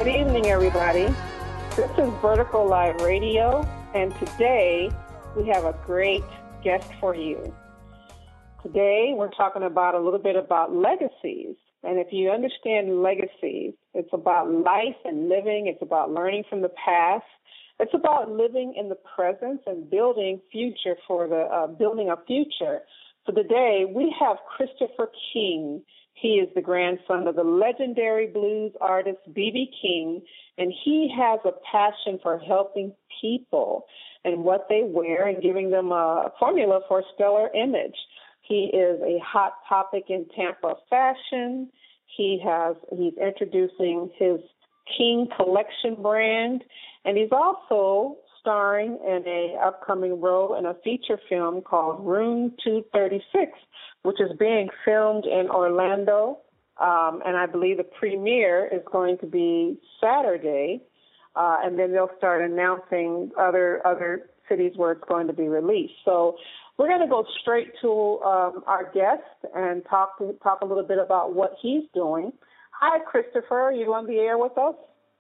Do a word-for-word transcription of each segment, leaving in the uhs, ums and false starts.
Good evening, everybody. This is Vertical Live Radio, and today we have a great guest for you. Today we're talking about a little bit about legacies. And if you understand legacies, it's about life and living. It's about learning from the past. It's about living in the present and building future for the uh, building a future. For today, we have Christopher King. He is the grandson of the legendary blues artist B B King, and he has a passion for helping people and what they wear and giving them a formula for a stellar image. He is a hot topic in Tampa fashion. He has he's introducing his King Collection brand, and he's also starring in a upcoming role in a feature film called Room two thirty-six, which is being filmed in Orlando, um, and I believe the premiere is going to be Saturday, uh, and then they'll start announcing other other cities where it's going to be released. So we're going to go straight to um, our guest and talk to, talk a little bit about what he's doing. Hi, Christopher. Are you on the air with us?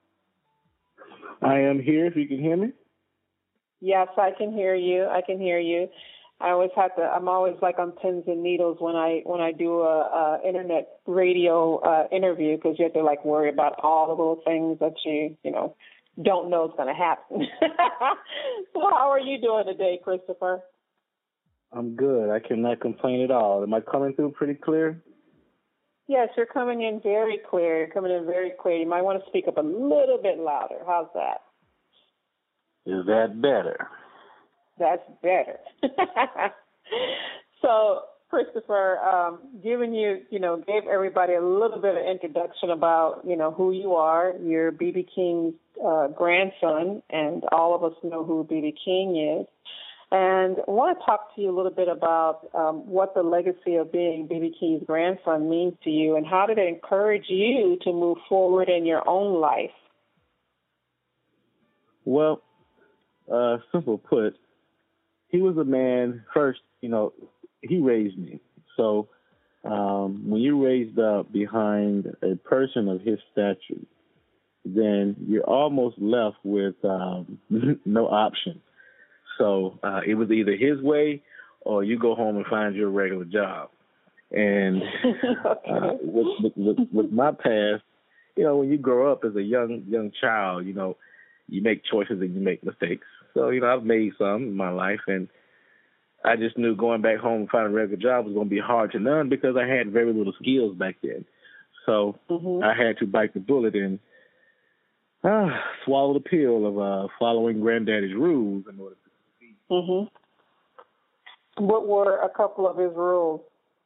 I am here, if you can hear me. Yes, I can hear you. I can hear you. I always have to. I'm always like on pins and needles when I when I do a, a internet radio uh, interview, because you have to like worry about all the little things that you you know don't know is going to happen. So how are you doing today, Christopher? I'm good. I cannot complain at all. Am I coming through pretty clear? Yes, you're coming in very clear. You're coming in very clear. You might want to speak up a little bit louder. How's that? Is that better? That's better. So, Christopher, um, giving you, you know, gave everybody a little bit of introduction about, you know, who you are. You're B B King's uh, grandson, and all of us know who B B King is. And I want to talk to you a little bit about um, what the legacy of being B B King's grandson means to you, and how did it encourage you to move forward in your own life? Well, uh, simple put, he was a man, first, you know, he raised me. So um, when you're raised up behind a person of his stature, then you're almost left with um, no option. So uh, it was either his way or you go home and find your regular job. And okay. uh, with, with, with my past, you know, when you grow up as a young young child, you know, you make choices and you make mistakes. So, you know, I've made some in my life, and I just knew going back home and finding a regular job was going to be hard to none because I had very little skills back then. So mm-hmm. I had to bite the bullet and uh, swallow the pill of uh, following Granddaddy's rules in order to succeed. Mm-hmm. What were a couple of his rules?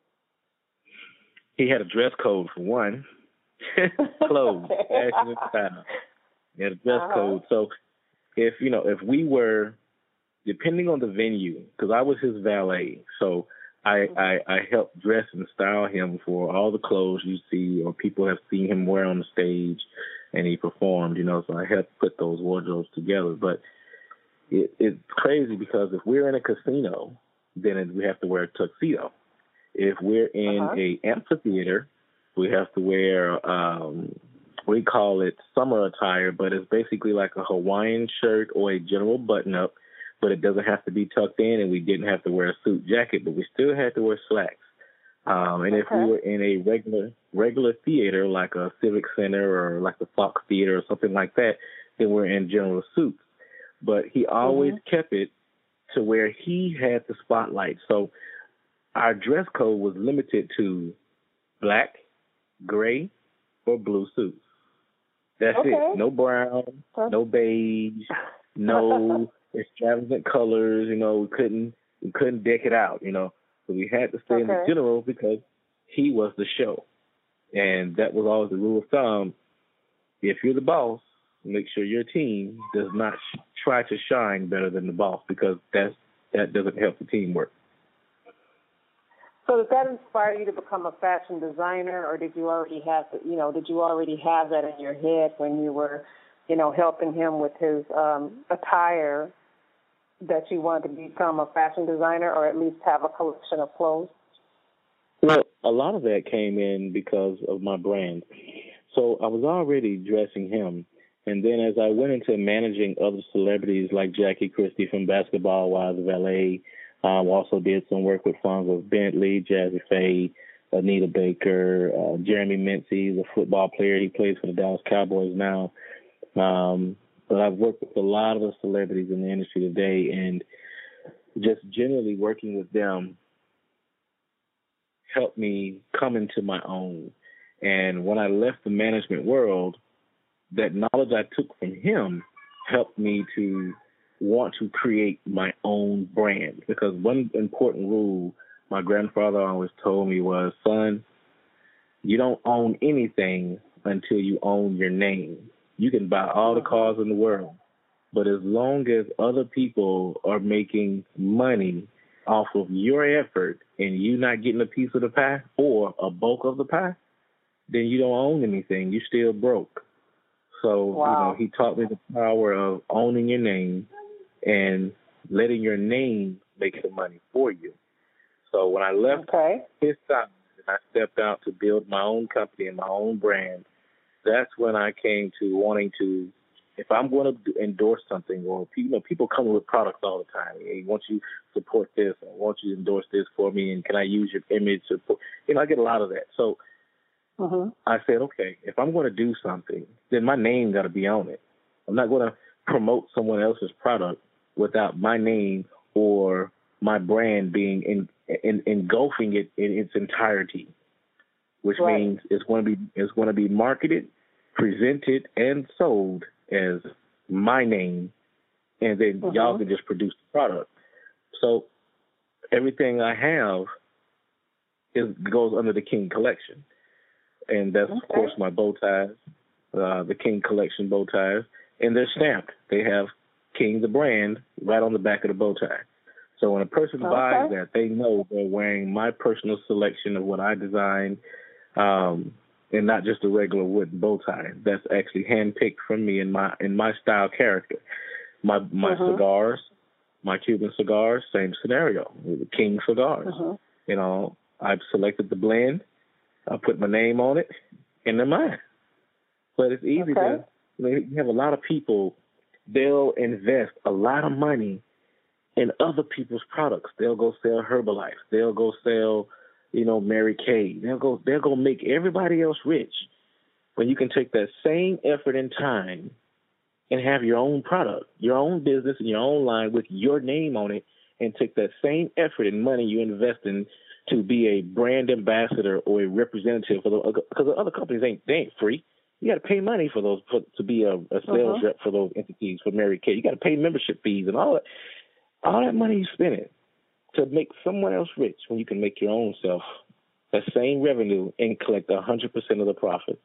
He had a dress code for one. Clothes, okay. fashion and style. He had a dress uh-huh. code. So if, you know, if we were, depending on the venue, because I was his valet, so I, mm-hmm. I I helped dress and style him for all the clothes you see or people have seen him wear on the stage and he performed, you know, so I helped put those wardrobes together. But it, it's crazy because if we're in a casino, then we have to wear a tuxedo. If we're in uh-huh. a amphitheater, we have to wear, um, we call it summer attire, but it's basically like a Hawaiian shirt or a general button-up, but it doesn't have to be tucked in, and we didn't have to wear a suit jacket, but we still had to wear slacks. Um, and okay. if we were in a regular regular theater, like a Civic Center or like the Fox Theater or something like that, then we're in general suits. But he always mm-hmm. kept it to where he had the spotlight. So our dress code was limited to black, gray, or blue suits. That's okay. it. No brown, no beige, no extravagant colors. You know, we couldn't we couldn't deck it out. You know, so we had to stay okay. in the general because he was the show, and that was always the rule of thumb. If you're the boss, make sure your team does not sh- try to shine better than the boss, because that's that doesn't help the team work. So did that inspire you to become a fashion designer, or did you already have, you know, did you already have that in your head when you were, you know, helping him with his um, attire, that you wanted to become a fashion designer or at least have a collection of clothes? Well, a lot of that came in because of my brand. So I was already dressing him. And then as I went into managing other celebrities like Jackie Christie from Basketball Wives of L A, um, also did some work with Fonzo Bentley, Jazzy Faye, Anita Baker, uh, Jeremy Mincey, the football player. He plays for the Dallas Cowboys now. Um, but I've worked with a lot of the celebrities in the industry today, and just generally working with them helped me come into my own. And when I left the management world, that knowledge I took from him helped me to want to create my own brand. Because one important rule my grandfather always told me was, son, you don't own anything until you own your name. You can buy all the cars in the world, but as long as other people are making money off of your effort and you not getting a piece of the pie or a bulk of the pie, then you don't own anything. You're still broke. So, wow. you know, he taught me the power of owning your name and letting your name make the money for you. So when I left okay. his side and I stepped out to build my own company and my own brand, that's when I came to wanting to, if I'm going to endorse something, or you know, people come with products all the time. Hey, won't you support this? I want you to endorse this for me, and can I use your image? Support? You know, I get a lot of that. So mm-hmm. I said, okay, if I'm going to do something, then my name got to be on it. I'm not going to promote someone else's product without my name or my brand being in, in engulfing it in its entirety, which right. means it's going to be it's going to be marketed, presented, and sold as my name, and then mm-hmm. y'all can just produce the product. So everything I have is goes under the King Collection. And that's, okay. of course, my bow ties, uh, the King Collection bow ties, and they're stamped. They have King, the brand, right on the back of the bow tie. So when a person okay. buys that, they know they're wearing my personal selection of what I designed, um, and not just a regular wooden bow tie. That's actually handpicked from me in my in my style character. My my mm-hmm. cigars, my Cuban cigars, same scenario. King cigars. Mm-hmm. You know, I've selected the blend. I put my name on it, and they're mine. But it's easy okay. to, you have a lot of people, they'll invest a lot of money in other people's products. They'll go sell Herbalife. They'll go sell, you know, Mary Kay. They'll go, they'll go make everybody else rich. When you can take that same effort and time and have your own product, your own business, and your own line with your name on it, and take that same effort and money you invest in to be a brand ambassador or a representative for the, because the other companies ain't they ain't free. You got to pay money for those for, to be a, a sales uh-huh. rep for those entities for Mary Kay. You got to pay membership fees and all that. All that money you spend it to make someone else rich when you can make your own self that same revenue and collect a hundred percent of the profit.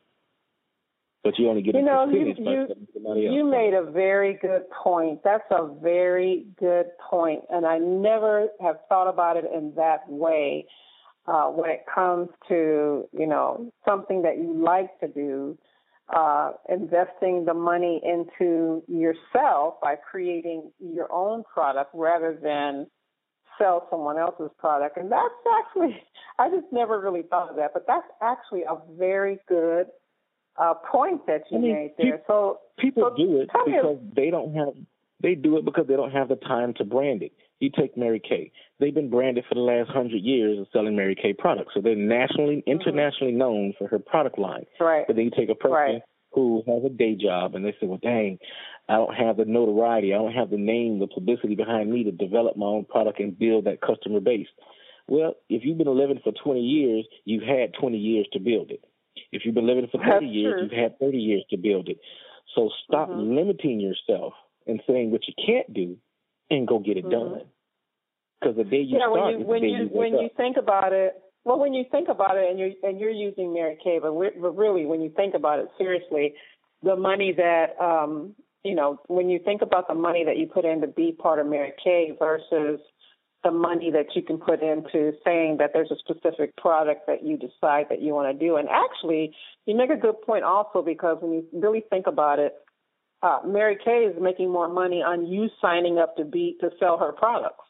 But you only get you a know percentage you by you, somebody else. You made a very good point. That's a very good point, and I never have thought about it in that way. Uh, when it comes to, you know, something that you like to do, uh, investing the money into yourself by creating your own product rather than sell someone else's product. And that's actually, I just never really thought of that, but that's actually a very good uh, point that you I mean, made there. So people so do it because me. they don't have, they do it because they don't have the time to brand it. You take Mary Kay. They've been branded for the last hundred years of selling Mary Kay products. So they're nationally, mm-hmm. internationally known for her product line. Right. But then you take a person right. who has a day job and they say, well, dang, I don't have the notoriety. I don't have the name, the publicity behind me to develop my own product and build that customer base. Well, if you've been living for twenty years, you've had twenty years to build it. If you've been living for thirty That's years, true. you've had thirty years to build it. So stop mm-hmm. limiting yourself and saying what you can't do and go get it mm-hmm. done. Because the day you yeah, start, when you, when you, you when you think about it, well, when you think about it, and you're and you're using Mary Kay, but, but really, when you think about it seriously, the money that um, you know, when you think about the money that you put in to be part of Mary Kay versus the money that you can put into saying that there's a specific product that you decide that you want to do, and actually, you make a good point also because when you really think about it, uh, Mary Kay is making more money on you signing up to be to sell her products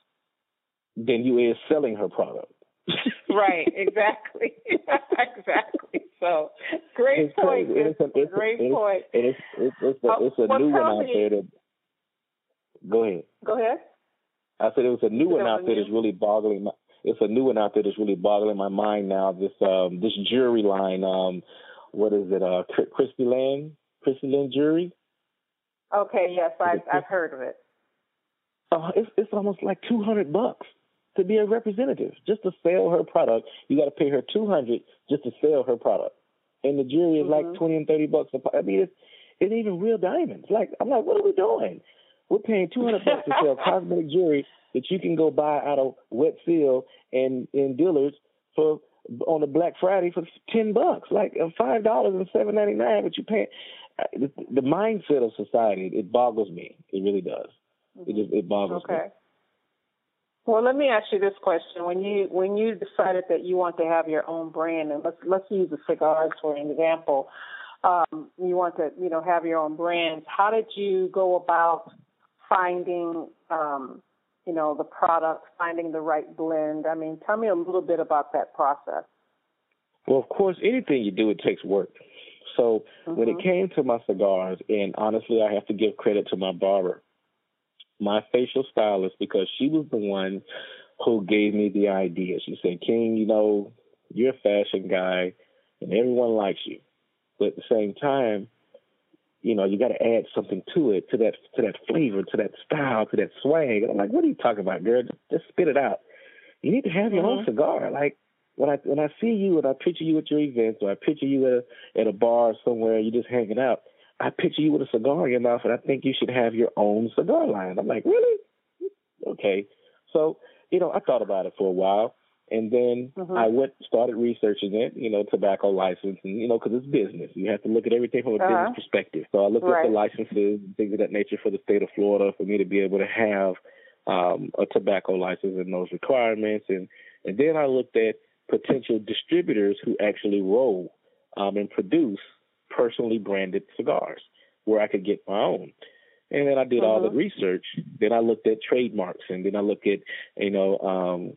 than you is selling her product. Right, exactly. Exactly. So, great it's point. Crazy. It's a, it's great a, point. It's, it's, it's, it's a, it's a uh, new well, one out me. there that. Go ahead. Go ahead. I said it was a new one out there that's really boggling my. It's a new one out there that's really boggling my mind now. This um this jewelry line. Um, what is it? Uh, Crispy Land, Crispy Land Jewelry. Okay. Yes, I've I've heard of it. Uh, it's it's almost like two hundred bucks to be a representative just to sell her product. You got to pay her two hundred just to sell her product, and the jewelry is mm-hmm. like twenty and thirty bucks. A, I mean, it's it's even real diamonds. Like I'm like, what are we doing? We're paying two hundred bucks to sell cosmetic jewelry that you can go buy out of Wet Seal and in Dillard's for on a Black Friday for ten bucks, like five dollars and seven ninety nine. But you pay the, the mindset of society. It boggles me. It really does. Mm-hmm. It just it boggles okay. me. Well, let me ask you this question: When you when you decided that you want to have your own brand, and let's let's use the cigars for an example. Um, you want to you know have your own brand. How did you go about finding, um, you know, the product, finding the right blend? I mean, tell me a little bit about that process. Well, of course, anything you do, it takes work. So mm-hmm. when it came to my cigars, and honestly, I have to give credit to my barber, my facial stylist, because she was the one who gave me the idea. She said, King, you know, you're a fashion guy, and everyone likes you. But at the same time, you know, you got to add something to it, to that to that flavor, to that style, to that swag. And I'm like, what are you talking about, girl? Just, just spit it out. You need to have your mm-hmm. own cigar. Like when I when I see you and I picture you at your events, or I picture you at a, at a bar somewhere, you just hanging out, I picture you with a cigar in your mouth, and I think you should have your own cigar line. I'm like, really? Okay. So, you know, I thought about it for a while. And then mm-hmm. I went, started researching it, you know, tobacco license, and, you know, because it's business. You have to look at everything from a uh-huh. business perspective. So I looked right. at the licenses and things of that nature for the state of Florida for me to be able to have um, a tobacco license and those requirements. And, and then I looked at potential distributors who actually roll um, and produce personally branded cigars where I could get my own. And then I did uh-huh. all the research. Then I looked at trademarks, and then I looked at, you know, um,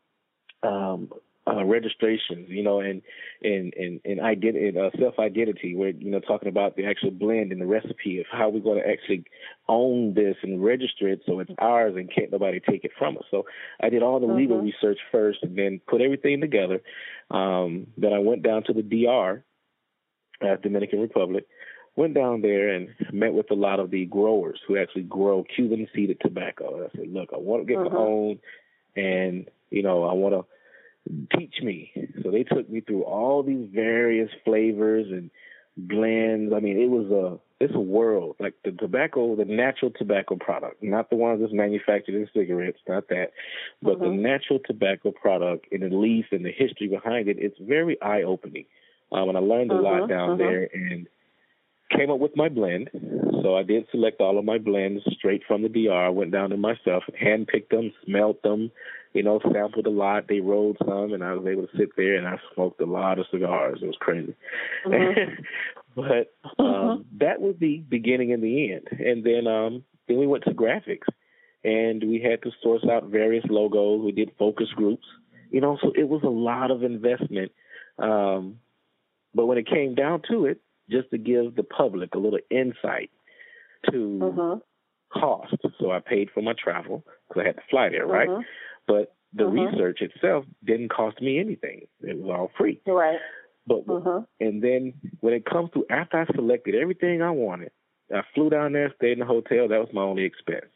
Um, uh, registrations, you know, and and and, and identi- uh, self-identity. We're, you know, talking about the actual blend and the recipe of how we're going to actually own this and register it so it's ours and can't nobody take it from us. So I did all the mm-hmm. legal research first and then put everything together. Um, then I went down to the D R, uh, Dominican Republic, went down there and met with a lot of the growers who actually grow Cuban-seeded tobacco. And I said, look, I want to get mm-hmm. my own, and, you know, I want to teach me. So they took me through all these various flavors and blends. I mean, it was a it's a world. Like the tobacco, the natural tobacco product, not the ones that's manufactured in cigarettes, not that, but mm-hmm. the natural tobacco product and the leaf and the history behind it. It's very eye opening. Um, and I learned a mm-hmm. lot down mm-hmm. there and came up with my blend. So I did select all of my blends straight from the D R. I went down there myself, handpicked them, smelled them, you know, sampled a lot. They rolled some, and I was able to sit there and I smoked a lot of cigars. It was crazy. Mm-hmm. But um, mm-hmm. that was the beginning and the end. And then um, then we went to graphics, and we had to source out various logos. We did focus groups, you know, so it was a lot of investment. Um, but when it came down to it, just to give the public a little insight to uh-huh. cost. So I paid for my travel because I had to fly there, right? Uh-huh. But the uh-huh. research itself didn't cost me anything. It was all free. Right. But uh-huh. And then when it comes to after I selected everything I wanted, I flew down there, stayed in the hotel. That was my only expense.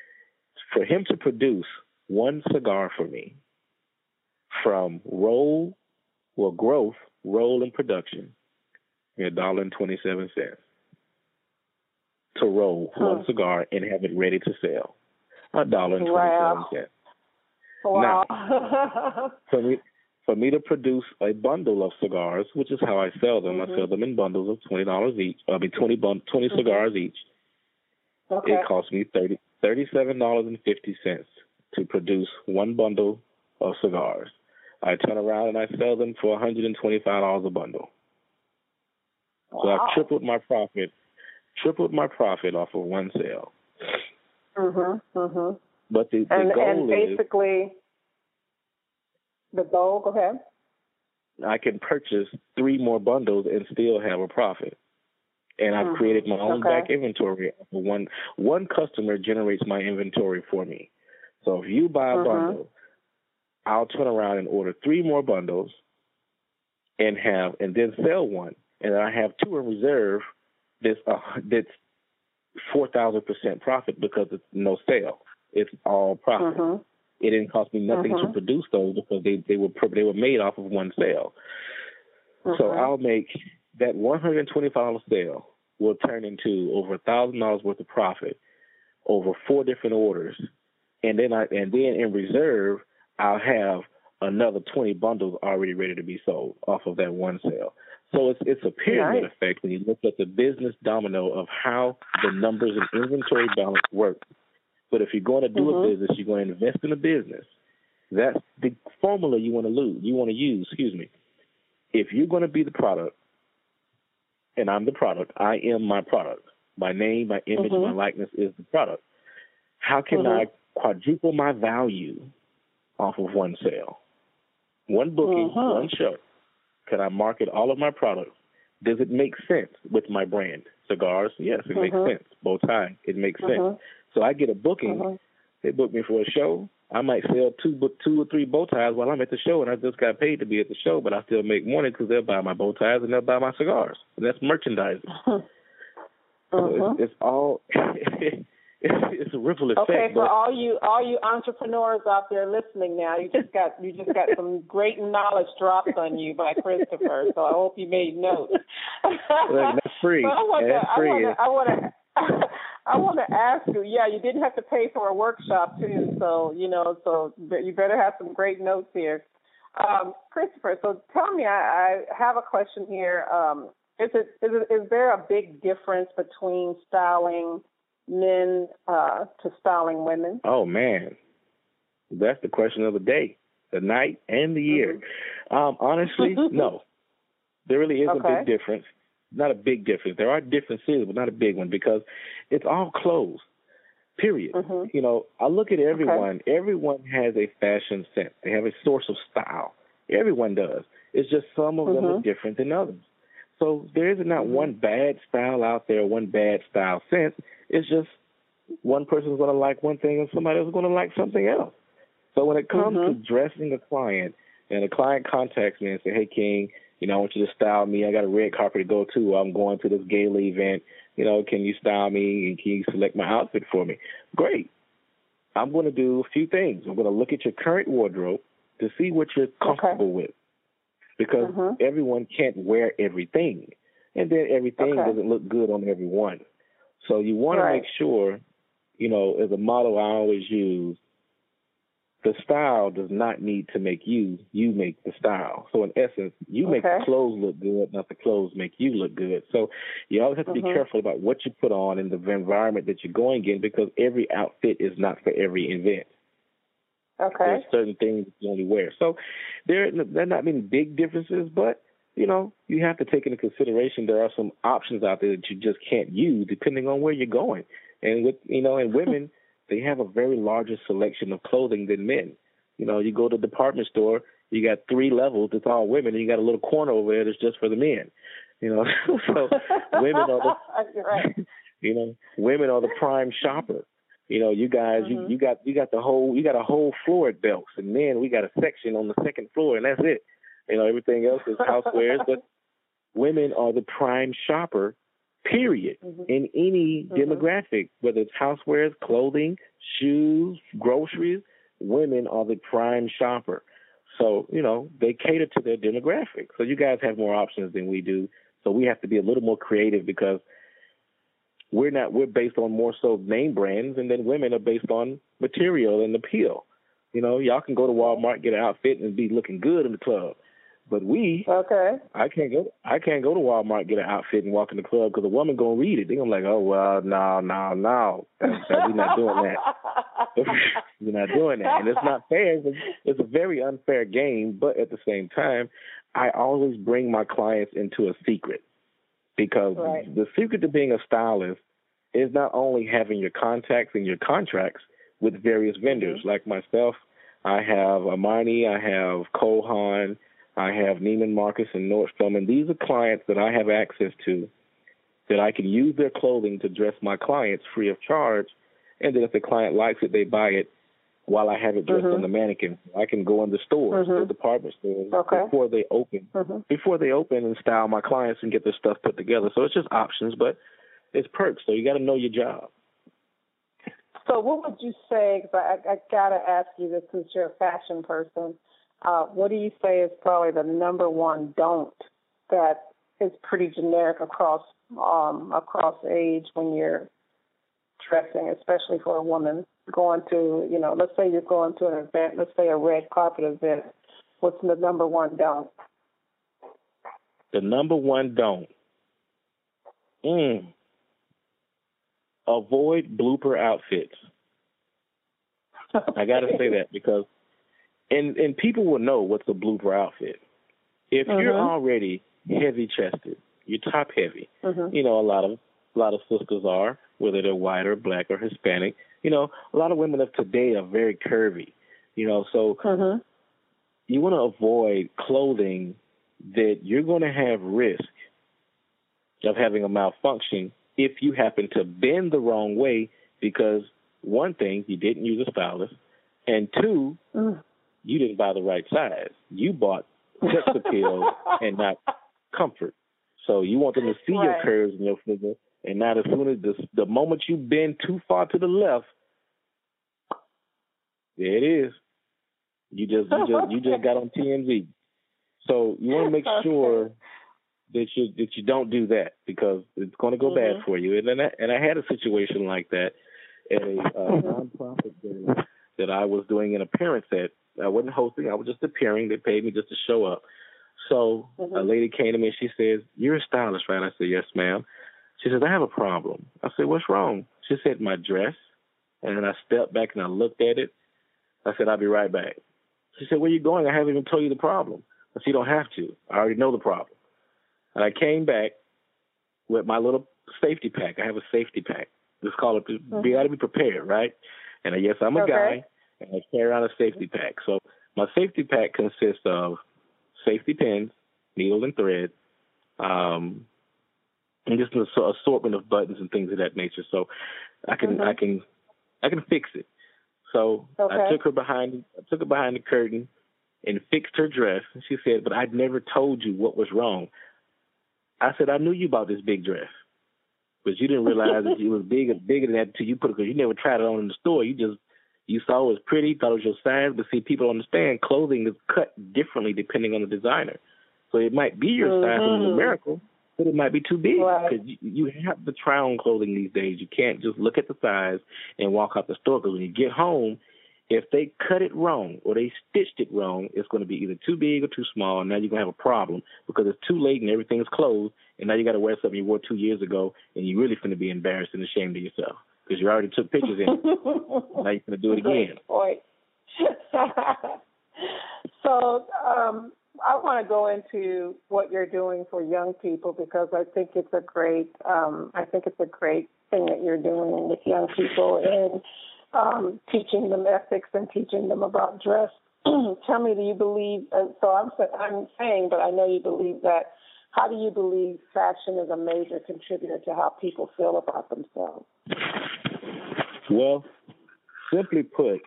For him to produce one cigar for me from roll, well, growth, roll, and production, a dollar and twenty-seven cents to roll huh. one cigar and have it ready to sell. A dollar and twenty-seven cents. Wow. Now, for me, for me to produce a bundle of cigars, which is how I sell them, mm-hmm. I sell them in bundles of twenty dollars each. I mean, twenty bun- twenty mm-hmm. cigars each. Okay. It cost me thirty thirty-seven dollars and fifty cents to produce one bundle of cigars. I turn around and I sell them for one hundred and twenty-five dollars a bundle. Wow. So I've tripled my profit, tripled my profit off of one sale. Mhm, mhm. But the, the and, goal and basically, is the goal. Go ahead. I can purchase three more bundles and still have a profit. And I've mm-hmm. created my own okay. back inventory. One one customer generates my inventory for me. So if you buy a mm-hmm. bundle, I'll turn around and order three more bundles and have and then sell one. And I have two in reserve that's uh, that's four thousand percent profit because it's no sale. It's all profit. Mm-hmm. It didn't cost me nothing mm-hmm. to produce those because they, they were they were made off of one sale. Mm-hmm. So I'll make that one hundred twenty-five dollars sale will turn into over one thousand dollars worth of profit over four different orders. And then I and then in reserve, I'll have another twenty bundles already ready to be sold off of that one sale. So it's it's a pyramid nice. effect when you look at the business domino of how the numbers and inventory balance work. But if you're going to do mm-hmm. a business, you're going to invest in a business. That's the formula you want to lose. You want to use. Excuse me. If you're going to be the product, and I'm the product, I am my product. My name, my image, mm-hmm. my likeness is the product. How can mm-hmm. I quadruple my value off of one sale? One booking, mm-hmm. one show. Can I market all of my products? Does it make sense with my brand? Cigars, yes, it mm-hmm. makes sense. Bow tie, it makes mm-hmm. sense. So I get a booking. Mm-hmm. They book me for a show. I might sell two, two or three bow ties while I'm at the show, and I just got paid to be at the show, but I still make money because they'll buy my bow ties and they'll buy my cigars. And that's merchandising. Mm-hmm. So it's, it's all it's, it's a ripple effect. Okay, for but, all you all you entrepreneurs out there listening now, you just got you just got some great knowledge dropped on you by Christopher. So I hope you made notes. Look, that's free. But I want that's to, free. I want to. I want to ask you, yeah, you didn't have to pay for a workshop too, so, you know, so you better have some great notes here. Um, Christopher, so tell me, I, I have a question here. Um, is, it, is, it, is there a big difference between styling men uh, to styling women? Oh, man, that's the question of the day, the night, and the year. Mm-hmm. Um, honestly, no, there really is okay. a big difference. Not a big difference. There are differences, but not a big one because it's all clothes, period. Mm-hmm. You know, I look at everyone. Okay. Everyone has a fashion sense. They have a source of style. Everyone does. It's just some of mm-hmm. them are different than others. So there is not mm-hmm. one bad style out there, one bad style sense. It's just one person's going to like one thing and somebody else is going to like something else. So when it comes mm-hmm. to dressing a client and a client contacts me and say, hey, King, you know, I want you to style me. I got a red carpet to go to. I'm going to this gala event. You know, can you style me and can you select my outfit for me? Great. I'm going to do a few things. I'm going to look at your current wardrobe to see what you're comfortable okay. with because mm-hmm. everyone can't wear everything. And then everything okay. doesn't look good on everyone. So you want right. to make sure, you know, as a model I always use, the style does not need to make you. You make the style. So in essence, you okay. make the clothes look good, not the clothes make you look good. So you always have to mm-hmm. be careful about what you put on in the environment that you're going in because every outfit is not for every event. Okay. There's certain things you only wear. So there, there are not many big differences, but, you know, you have to take into consideration there are some options out there that you just can't use depending on where you're going. And with, you know, and women, they have a very larger selection of clothing than men. You know, you go to the department store, you got three levels, it's all women, and you got a little corner over there that's just for the men. You know, so women are the, right. you know, women are the prime shopper. You know, you guys, mm-hmm. you, you got you got the whole, you got a whole floor at Belks, and men, we got a section on the second floor, and that's it. You know, everything else is housewares, but women are the prime shopper. Period. Mm-hmm. In any mm-hmm. demographic, whether it's housewares, clothing, shoes, groceries, women are the prime shopper. So, you know, they cater to their demographic. So you guys have more options than we do. So we have to be a little more creative because we're not, we're based on more so name brands, and then women are based on material and appeal. You know, y'all can go to Walmart, get an outfit, and be looking good in the club. But we, okay, I can't go. I can't go to Walmart, get an outfit, and walk in the club because a woman gonna read it. They gonna be like, oh well, no, no, no, we're not doing that. We're not doing that, and it's not fair. It's a, it's a very unfair game. But at the same time, I always bring my clients into a secret because right. the secret to being a stylist is not only having your contacts and your contracts with various vendors. Mm-hmm. Like myself, I have Armani, I have Cole Haan. I have Neiman Marcus and Nordstrom, and these are clients that I have access to that I can use their clothing to dress my clients free of charge. And then if the client likes it, they buy it while I have it dressed mm-hmm. on the mannequin. I can go in the stores, mm-hmm. the department stores, okay. before they open, mm-hmm. before they open and style my clients and get their stuff put together. So it's just options, but it's perks. So you got to know your job. So what would you say, because I, I got to ask you this since you're a fashion person, uh, what do you say is probably the number one don't that is pretty generic across um, across age when you're dressing, especially for a woman going to, you know, let's say you're going to an event, let's say a red carpet event. What's the number one don't? The number one don't. Mm. Avoid blooper outfits. I got to say that because, and and people will know what's a blooper outfit. If mm-hmm. you're already heavy chested, you're top heavy. Mm-hmm. You know, a lot of a lot of sisters are, whether they're white or black or Hispanic. You know, a lot of women of today are very curvy. You know, so mm-hmm. you want to avoid clothing that you're going to have risk of having a malfunction if you happen to bend the wrong way, because one thing, you didn't use a stylist, and two, mm. you didn't buy the right size. You bought sex appeal and not comfort. So you want them to see right. your curves and your figure, and not as soon as the, the moment you bend too far to the left, there it is. You just you just you just got on T M Z. So you want to make okay. sure that you that you don't do that, because it's going to go mm-hmm. bad for you. And then I, and I had a situation like that at a uh, nonprofit dinner that I was doing an appearance at. I wasn't hosting; I was just appearing. They paid me just to show up. So mm-hmm. a lady came to me and she says, "You're a stylist, right?" I said, "Yes, ma'am." She says, "I have a problem." I said, "What's wrong?" She said, "My dress." And then I stepped back and I looked at it. I said, "I'll be right back." She said, "Where are you going? I haven't even told you the problem." I said, "You don't have to. I already know the problem." And I came back with my little safety pack. I have a safety pack. Just call it, mm-hmm. be got to be prepared, right? And I, yes, I'm a okay. guy, and I carry around a safety pack. So my safety pack consists of safety pins, needle and thread, um, and just an assortment of buttons and things of that nature. So I can, mm-hmm. I can, I can fix it. So okay. I took her behind, I took her behind the curtain and fixed her dress. And she said, "But I'd never told you what was wrong." I said, "I knew you bought this big dress, but you didn't realize that it was bigger, bigger than that until you put it, because you never tried it on in the store. You just, you saw it was pretty, thought it was your size, but see, people understand clothing is cut differently depending on the designer. So it might be your mm-hmm. size in America, but it might be too big, because right. you, you have to try on clothing these days. You can't just look at the size and walk out the store, because when you get home, if they cut it wrong or they stitched it wrong, it's going to be either too big or too small, and now you're going to have a problem because it's too late and everything is closed, and now you got to wear something you wore two years ago, and you're really going to be embarrassed and ashamed of yourself because you already took pictures in it. Now you're going to do it again." Great point. So um, I want to go into what you're doing for young people, because I think it's a great, um, I think it's a great thing that you're doing with young people, and Um, teaching them ethics and teaching them about dress. Tell me, do you believe, uh, so I'm, I'm saying, but I know you believe that, how do you believe fashion is a major contributor to how people feel about themselves? Well, simply put,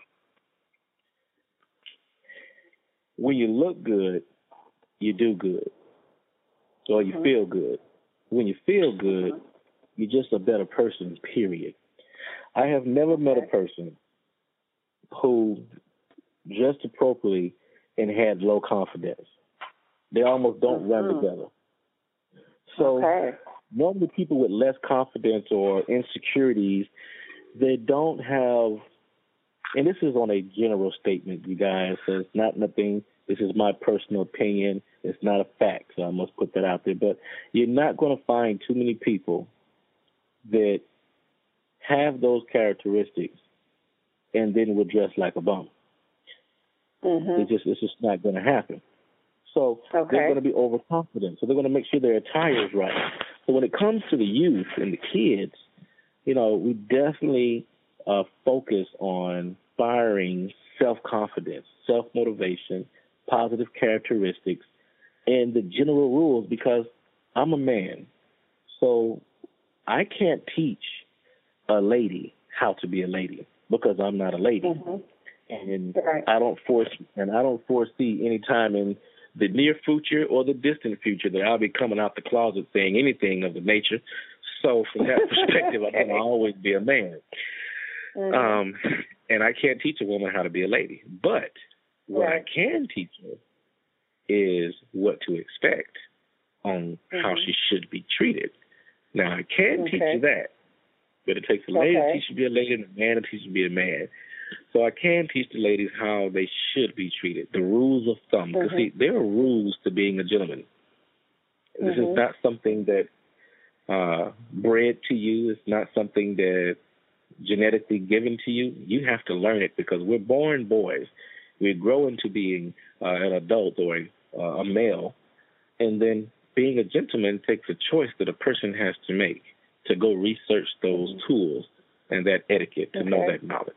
when you look good, you do good, or you mm-hmm. feel good. When you feel good, mm-hmm. you're just a better person, period. I have never met a person who dressed appropriately and had low confidence. They almost don't mm-hmm. run together. So okay. normally people with less confidence or insecurities, they don't have, and this is on a general statement, you guys, so it's not nothing, this is my personal opinion, it's not a fact, so I must put that out there, but you're not going to find too many people that have those characteristics and then will dress like a bum. Mm-hmm. It's just it's just not going to happen. So okay. they're going to be overconfident. So they're going to make sure their attire is right. So when it comes to the youth and the kids, you know, we definitely uh, focus on firing self-confidence, self-motivation, positive characteristics, and the general rules, because I'm a man. So I can't teach a lady how to be a lady because I'm not a lady. Mm-hmm. And right. I don't force, and I don't foresee any time in the near future or the distant future that I'll be coming out the closet saying anything of the nature. So from that perspective, I'm going to always be a man. Mm-hmm. Um, and I can't teach a woman how to be a lady. But what right. I can teach her is what to expect on mm-hmm. how she should be treated. Now, I can okay. teach you that, but it takes a lady okay. to teach you to be a lady and a man to teach you to be a man. So I can teach the ladies how they should be treated, the rules of thumb. Because, mm-hmm. see, there are rules to being a gentleman. Mm-hmm. This is not something that uh, bred to you. It's not something that genetically given to you. You have to learn it because we're born boys. We grow into being uh, an adult or a, uh, a male. And then being a gentleman takes a choice that a person has to make to go research those mm-hmm. tools and that etiquette to okay. know that knowledge.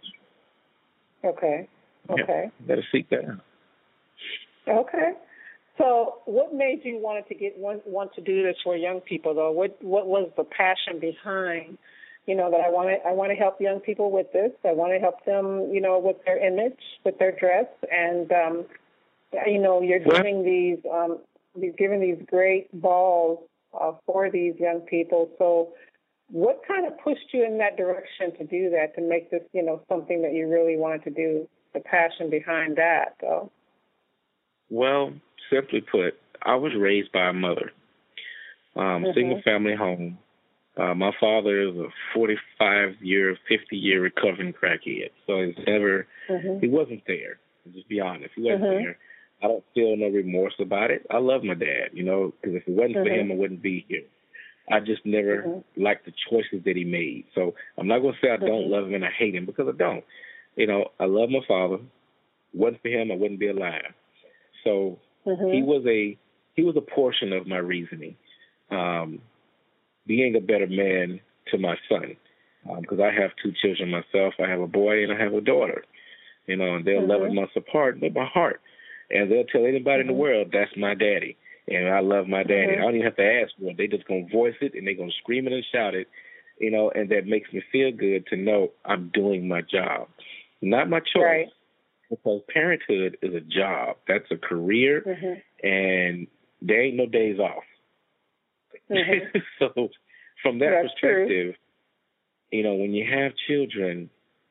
Okay. Okay. Yeah, better seek that out. Okay. So, what made you want to get want, want to do this for young people, though? What What was the passion behind? You know that I want to I want to help young people with this. I want to help them, you know, with their image, with their dress, and um, you know, you're giving these um, you're giving these great balls uh, for these young people. So, what kind of pushed you in that direction to do that, to make this, you know, something that you really wanted to do? The passion behind that, though. Well, simply put, I was raised by a mother, um, mm-hmm. single family home. Uh, my father is a forty-five year, fifty year recovering crackhead. So he's never, mm-hmm. he wasn't there. Just be honest, he wasn't mm-hmm. there. I don't feel no remorse about it. I love my dad, you know, because if it wasn't mm-hmm. for him, I wouldn't be here. I just never mm-hmm. liked the choices that he made. So I'm not going to say I mm-hmm. don't love him and I hate him, because I don't. You know, I love my father. Wasn't for him, I wouldn't be alive. So mm-hmm. he was a he was a portion of my reasoning. Um, being a better man to my son, because um, I have two children myself. I have a boy and I have a daughter. You know, and they're mm-hmm. eleven months apart, but my heart. And they'll tell anybody mm-hmm. in the world, that's my daddy. And I love my daddy. Mm-hmm. I don't even have to ask for it. They just going to voice it, and they're going to scream it and shout it, you know, and that makes me feel good to know I'm doing my job. Not my choice. Right. Because parenthood is a job. That's a career, mm-hmm. and there ain't no days off. Mm-hmm. So from that That's perspective, true. You know, when you have children,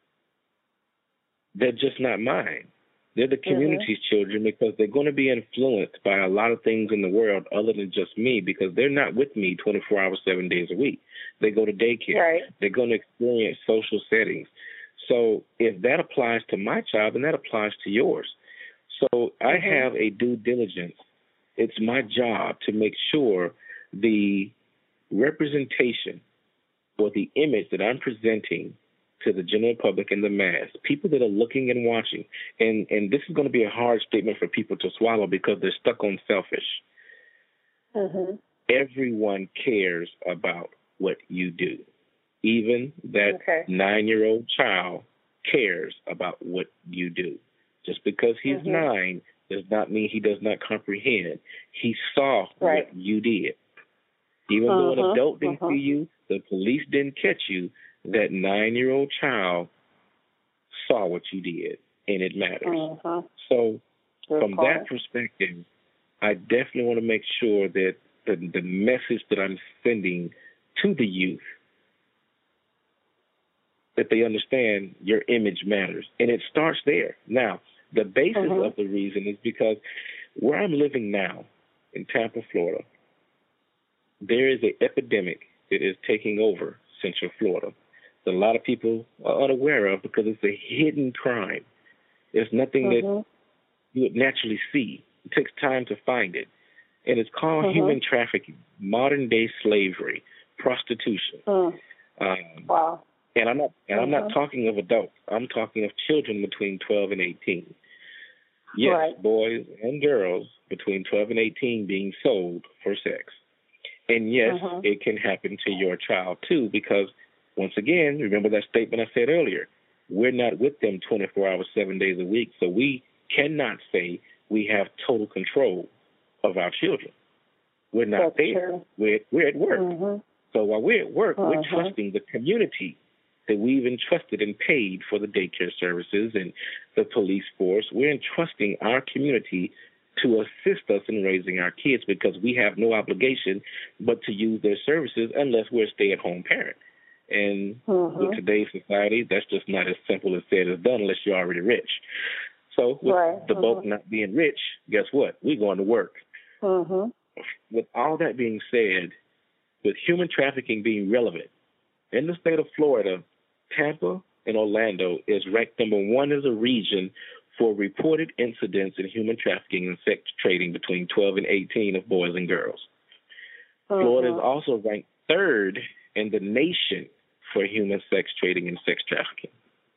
they're just not mine. They're the community's mm-hmm. children, because they're going to be influenced by a lot of things in the world other than just me, because they're not with me twenty-four hours, seven days a week. They go to daycare. Right. They're going to experience social settings. So if that applies to my child, then that applies to yours. So mm-hmm. I have a due diligence. It's my job to make sure the representation or the image that I'm presenting to the general public and the mass, people that are looking and watching, and, and this is going to be a hard statement for people to swallow because they're stuck on selfish. Mm-hmm. Everyone cares about what you do. Even that okay. nine-year-old child cares about what you do. Just because he's mm-hmm. nine does not mean he does not comprehend. He saw right. what you did. Even uh-huh. though an adult didn't uh-huh. see you, the police didn't catch you, that nine-year-old child saw what you did, and it matters. Uh-huh. So Good from point. That perspective, I definitely want to make sure that the, the message that I'm sending to the youth, that they understand your image matters. And it starts there. Now, the basis uh-huh. of the reason is because where I'm living now in Tampa, Florida, there is an epidemic that is taking over Central Florida that a lot of people are unaware of because it's a hidden crime. It's nothing uh-huh. that you would naturally see. It takes time to find it. And it's called uh-huh. human trafficking, modern-day slavery, prostitution. Uh-huh. Um, wow. And I'm not and mm-hmm. I'm not talking of adults. I'm talking of children between twelve and eighteen. Yes, right. boys and girls between twelve and eighteen being sold for sex. And yes, mm-hmm. it can happen to your child too, because once again, remember that statement I said earlier. We're not with them twenty-four hours, seven days a week, so we cannot say we have total control of our children. We're not That's there. True. We're, we're at work. Mm-hmm. So while we're at work, Mm-hmm. we're trusting the community that we've entrusted and paid for the daycare services and the police force. We're entrusting our community to assist us in raising our kids because we have no obligation but to use their services unless we're a stay-at-home parent. And mm-hmm. with today's society, that's just not as simple as said as done unless you're already rich. So with right. the mm-hmm. both not being rich, guess what? We're going to work. Mm-hmm. With all that being said, with human trafficking being relevant, in the state of Florida, Tampa and Orlando is ranked number one as a region for reported incidents in human trafficking and sex trading between twelve and eighteen of boys and girls. Mm-hmm. Florida is also ranked third in the nation for human sex trading and sex trafficking.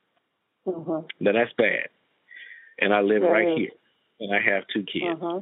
Mm-hmm. Now, that's bad. And I live that right is. here, and I have two kids. Mm-hmm.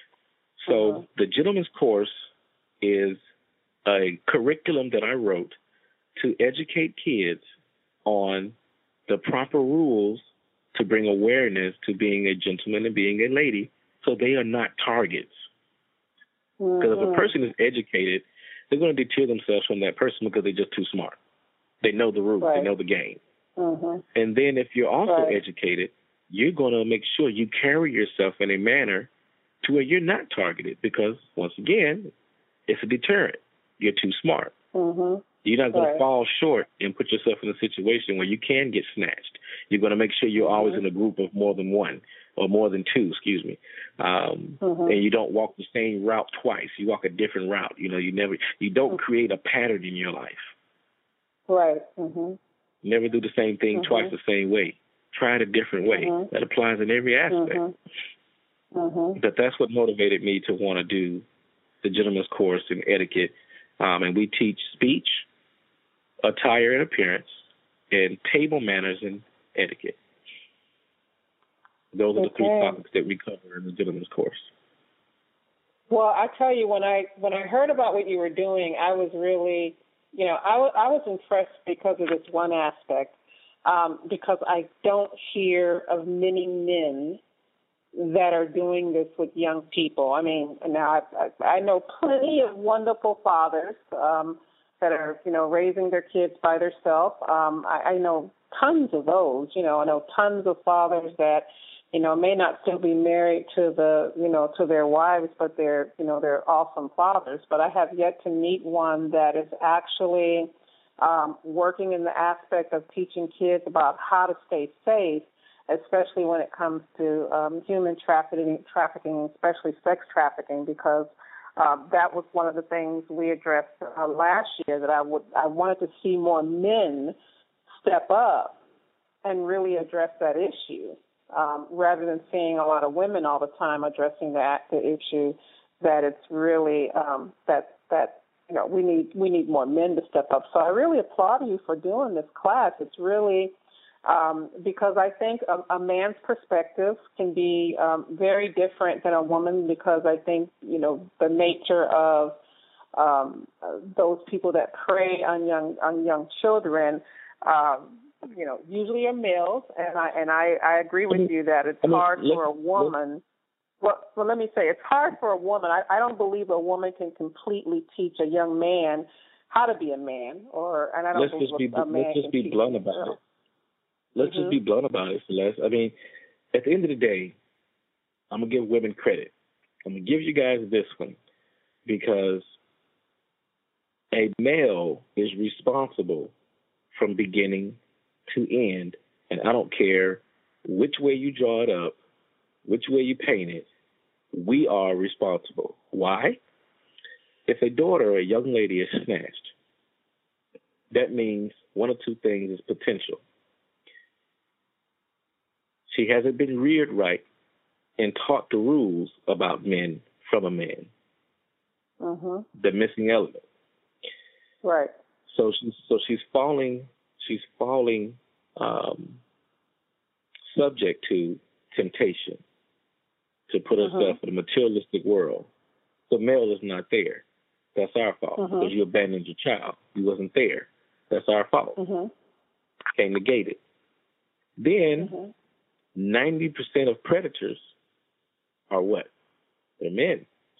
So mm-hmm. the gentleman's course is a curriculum that I wrote to educate kids on the proper rules to bring awareness to being a gentleman and being a lady so they are not targets. Because mm-hmm. if a person is educated, they're going to deter themselves from that person because they're just too smart. They know the rules. Right. They know the game. Mm-hmm. And then if you're also right. educated, you're going to make sure you carry yourself in a manner to where you're not targeted because, once again, it's a deterrent. You're too smart. Mm-hmm. You're not going right. to fall short and put yourself in a situation where you can get snatched. You're going to make sure you're mm-hmm. always in a group of more than one or more than two, excuse me. Um, mm-hmm. And you don't walk the same route twice. You walk a different route. You know, you never, you don't mm-hmm. create a pattern in your life. Right. Mm-hmm. Never do the same thing mm-hmm. twice the same way. Try it a different way. Mm-hmm. That applies in every aspect. Mm-hmm. Mm-hmm. But that's what motivated me to want to do the gentleman's course in etiquette. Um, and we teach speech, attire and appearance, and table manners and etiquette. Those are the okay. three topics that we cover in the gentleman's course. Well, I tell you, when I when I heard about what you were doing, I was really, you know, I, w- I was impressed because of this one aspect, um, because I don't hear of many men that are doing this with young people. I mean, now I, I, I know plenty of wonderful fathers um, that are, you know, raising their kids by themselves. Um, I, I know tons of those. You know, I know tons of fathers that, you know, may not still be married to the, you know, to their wives, but they're, you know, they're awesome fathers. But I have yet to meet one that is actually um, working in the aspect of teaching kids about how to stay safe, especially when it comes to um, human trafficking, trafficking, especially sex trafficking, because um, that was one of the things we addressed uh, last year. That I would, I wanted to see more men step up and really address that issue. Um, rather than seeing a lot of women all the time addressing that the issue, that it's really um, that that you know we need we need more men to step up. So I really applaud you for doing this class. It's really um, because I think a, a man's perspective can be um, very different than a woman, because I think you know the nature of um, those people that prey on young on young children. Um, you know, usually are males, and I and I, I agree with you that it's I mean, hard let, for a woman. Well, well, let me say, it's hard for a woman. I, I don't believe a woman can completely teach a young man how to be a man, or and I don't let's believe just be, a man let's just can be teach blunt a about girl. it. Let's mm-hmm. just be blunt about it, Celeste. I mean, at the end of the day, I'm gonna give women credit. I'm gonna give you guys this one because a male is responsible from beginning to end, and I don't care which way you draw it up, which way you paint it, we are responsible. Why? If a daughter or a young lady is snatched, that means one of two things is potential. She hasn't been reared right and taught the rules about men from a man. Mm-hmm. The missing element. Right. So she's so she's falling she's falling um, subject to temptation to put mm-hmm. herself in a materialistic world. The male is not there. That's our fault mm-hmm. because you abandoned your child. He wasn't there. That's our fault. Mm-hmm. Can't negate it. Then mm-hmm. ninety percent of predators are what? They're men.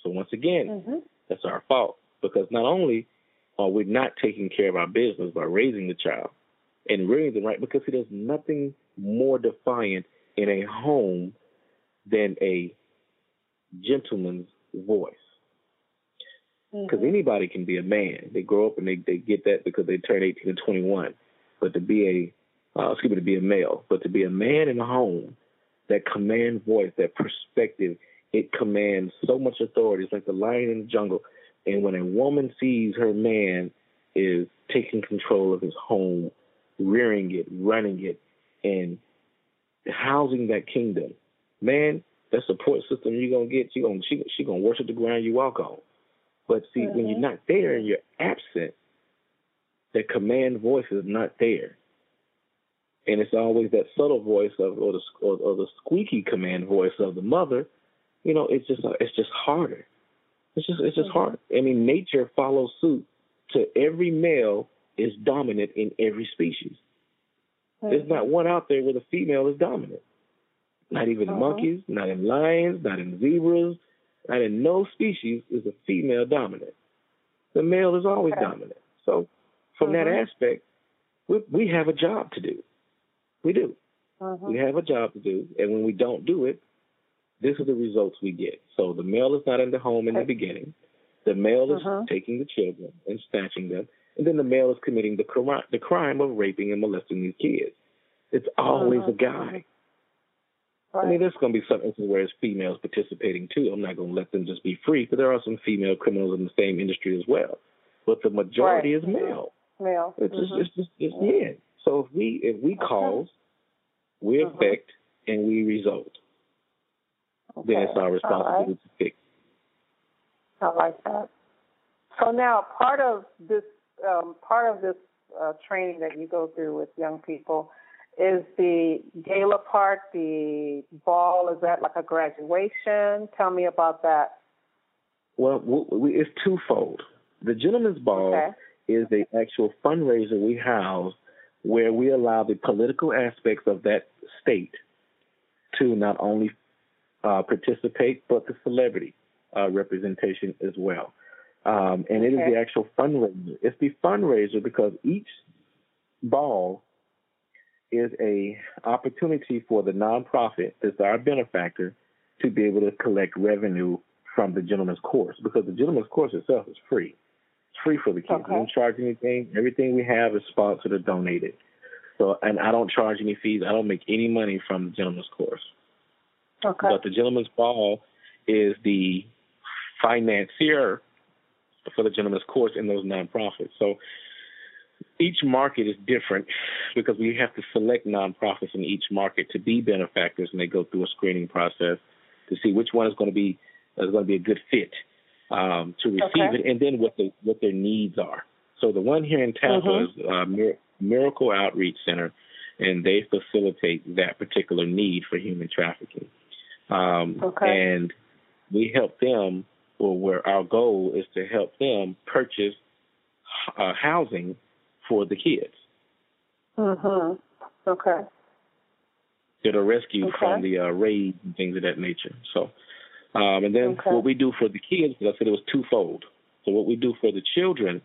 So once again, mm-hmm. that's our fault, because not only are we not taking care of our business by raising the child and rearing them right, because see, there's nothing more defiant in a home than a gentleman's voice. Because mm-hmm. anybody can be a man. They grow up and they, they get that because they turn eighteen and twenty-one. But to be a, uh, excuse me, to be a male, but to be a man in a home, that command voice, that perspective, it commands so much authority. It's like the lion in the jungle. And when a woman sees her man is taking control of his home, rearing it, running it, and housing that kingdom, man, that support system you're gonna get, she gonna she she gonna worship the ground you walk on. But see, mm-hmm. when you're not there and you're absent, that command voice is not there, and it's always that subtle voice of or the or, or the squeaky command voice of the mother. You know, it's just it's just harder. It's just it's just mm-hmm. harder. I mean, nature follows suit to every male is dominant in every species. Mm-hmm. There's not one out there where the female is dominant. Not even uh-huh. monkeys, not in lions, not in zebras, not in no species is a female dominant. The male is always okay. dominant. So from uh-huh. that aspect, we, we have a job to do. We do. Uh-huh. We have a job to do. And when we don't do it, this is the results we get. So the male is not in the home in okay. the beginning. The male is uh-huh. taking the children and snatching them. And then the male is committing the, cri- the crime of raping and molesting these kids. It's always uh-huh. a guy. Right. I mean, there's going to be some instances where it's females participating too. I'm not going to let them just be free, because there are some female criminals in the same industry as well. But the majority right. is male. Male. It's mm-hmm. just it's just it's mm-hmm. men. So if we if we okay. cause, we mm-hmm. affect, and we result, okay. then it's our responsibility right. to fix. I like that. So now, part of this um, part of this uh, training that you go through with young people is the gala part, the ball. Is that like a graduation? Tell me about that. Well, we, it's twofold. The Gentleman's Ball okay. is the actual fundraiser we house where we allow the political aspects of that state to not only uh, participate, but the celebrity uh, representation as well. Um, and okay. it is the actual fundraiser. It's the fundraiser because each ball is a opportunity for the nonprofit, that's our benefactor, to be able to collect revenue from the Gentleman's Course, because the Gentleman's Course itself is free. It's free for the kids. Okay. We don't charge anything. Everything we have is sponsored or donated. So, and I don't charge any fees. I don't make any money from the Gentleman's Course. Okay. But the Gentleman's Ball is the financier for the Gentleman's Course in those nonprofits. So each market is different because we have to select nonprofits in each market to be benefactors, and they go through a screening process to see which one is going to be is going to be a good fit um, to receive okay. it, and then what the what their needs are. So the one here in Tampa mm-hmm. is uh, Mir- Miracle Outreach Center, and they facilitate that particular need for human trafficking. Um, okay. And we help them, or where our goal is to help them purchase uh, housing for the kids. Mm-hmm. Okay. That are rescued okay. from the uh, raids and things of that nature. So, um, and then okay. what we do for the kids, as I said, it was twofold. So what we do for the children,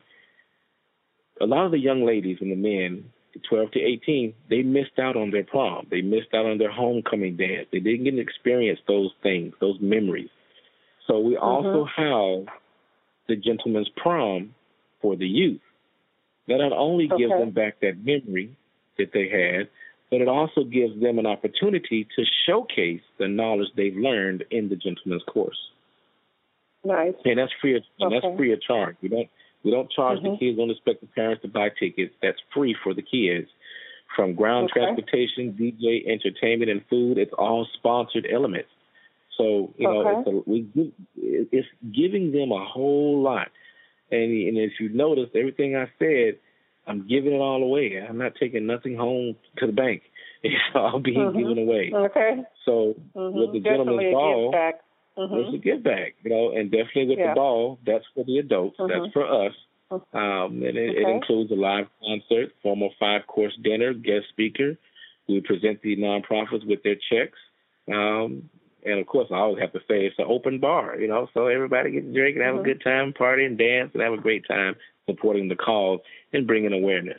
a lot of the young ladies and the men, twelve to eighteen, they missed out on their prom. They missed out on their homecoming dance. They didn't get to experience those things, those memories. So we mm-hmm. also have the Gentleman's Prom for the youth. That not only gives okay. them back that memory that they had, but it also gives them an opportunity to showcase the knowledge they've learned in the Gentleman's Course. Nice. And that's free. Of, and okay. that's free of charge. We don't we don't charge mm-hmm. the kids. Don't expect the parents to buy tickets. That's free for the kids. From ground okay. transportation, D J, entertainment, and food, it's all sponsored elements. So you okay. know, it's, a, we give, it's giving them a whole lot. And, and if you notice, everything I said, I'm giving it all away. I'm not taking nothing home to the bank. It's all being mm-hmm. given away. Okay. So mm-hmm. with the definitely Gentleman's Ball, mm-hmm. it's a give back, you know, and definitely with yeah. the ball, that's for the adults. Mm-hmm. That's for us. Um, and it, okay. it includes a live concert, formal five-course dinner, guest speaker. We present the nonprofits with their checks. Um, And, of course, I always have to say it's an open bar, you know, so everybody gets to drink and have mm-hmm. a good time, party and dance and have a great time supporting the cause and bringing awareness.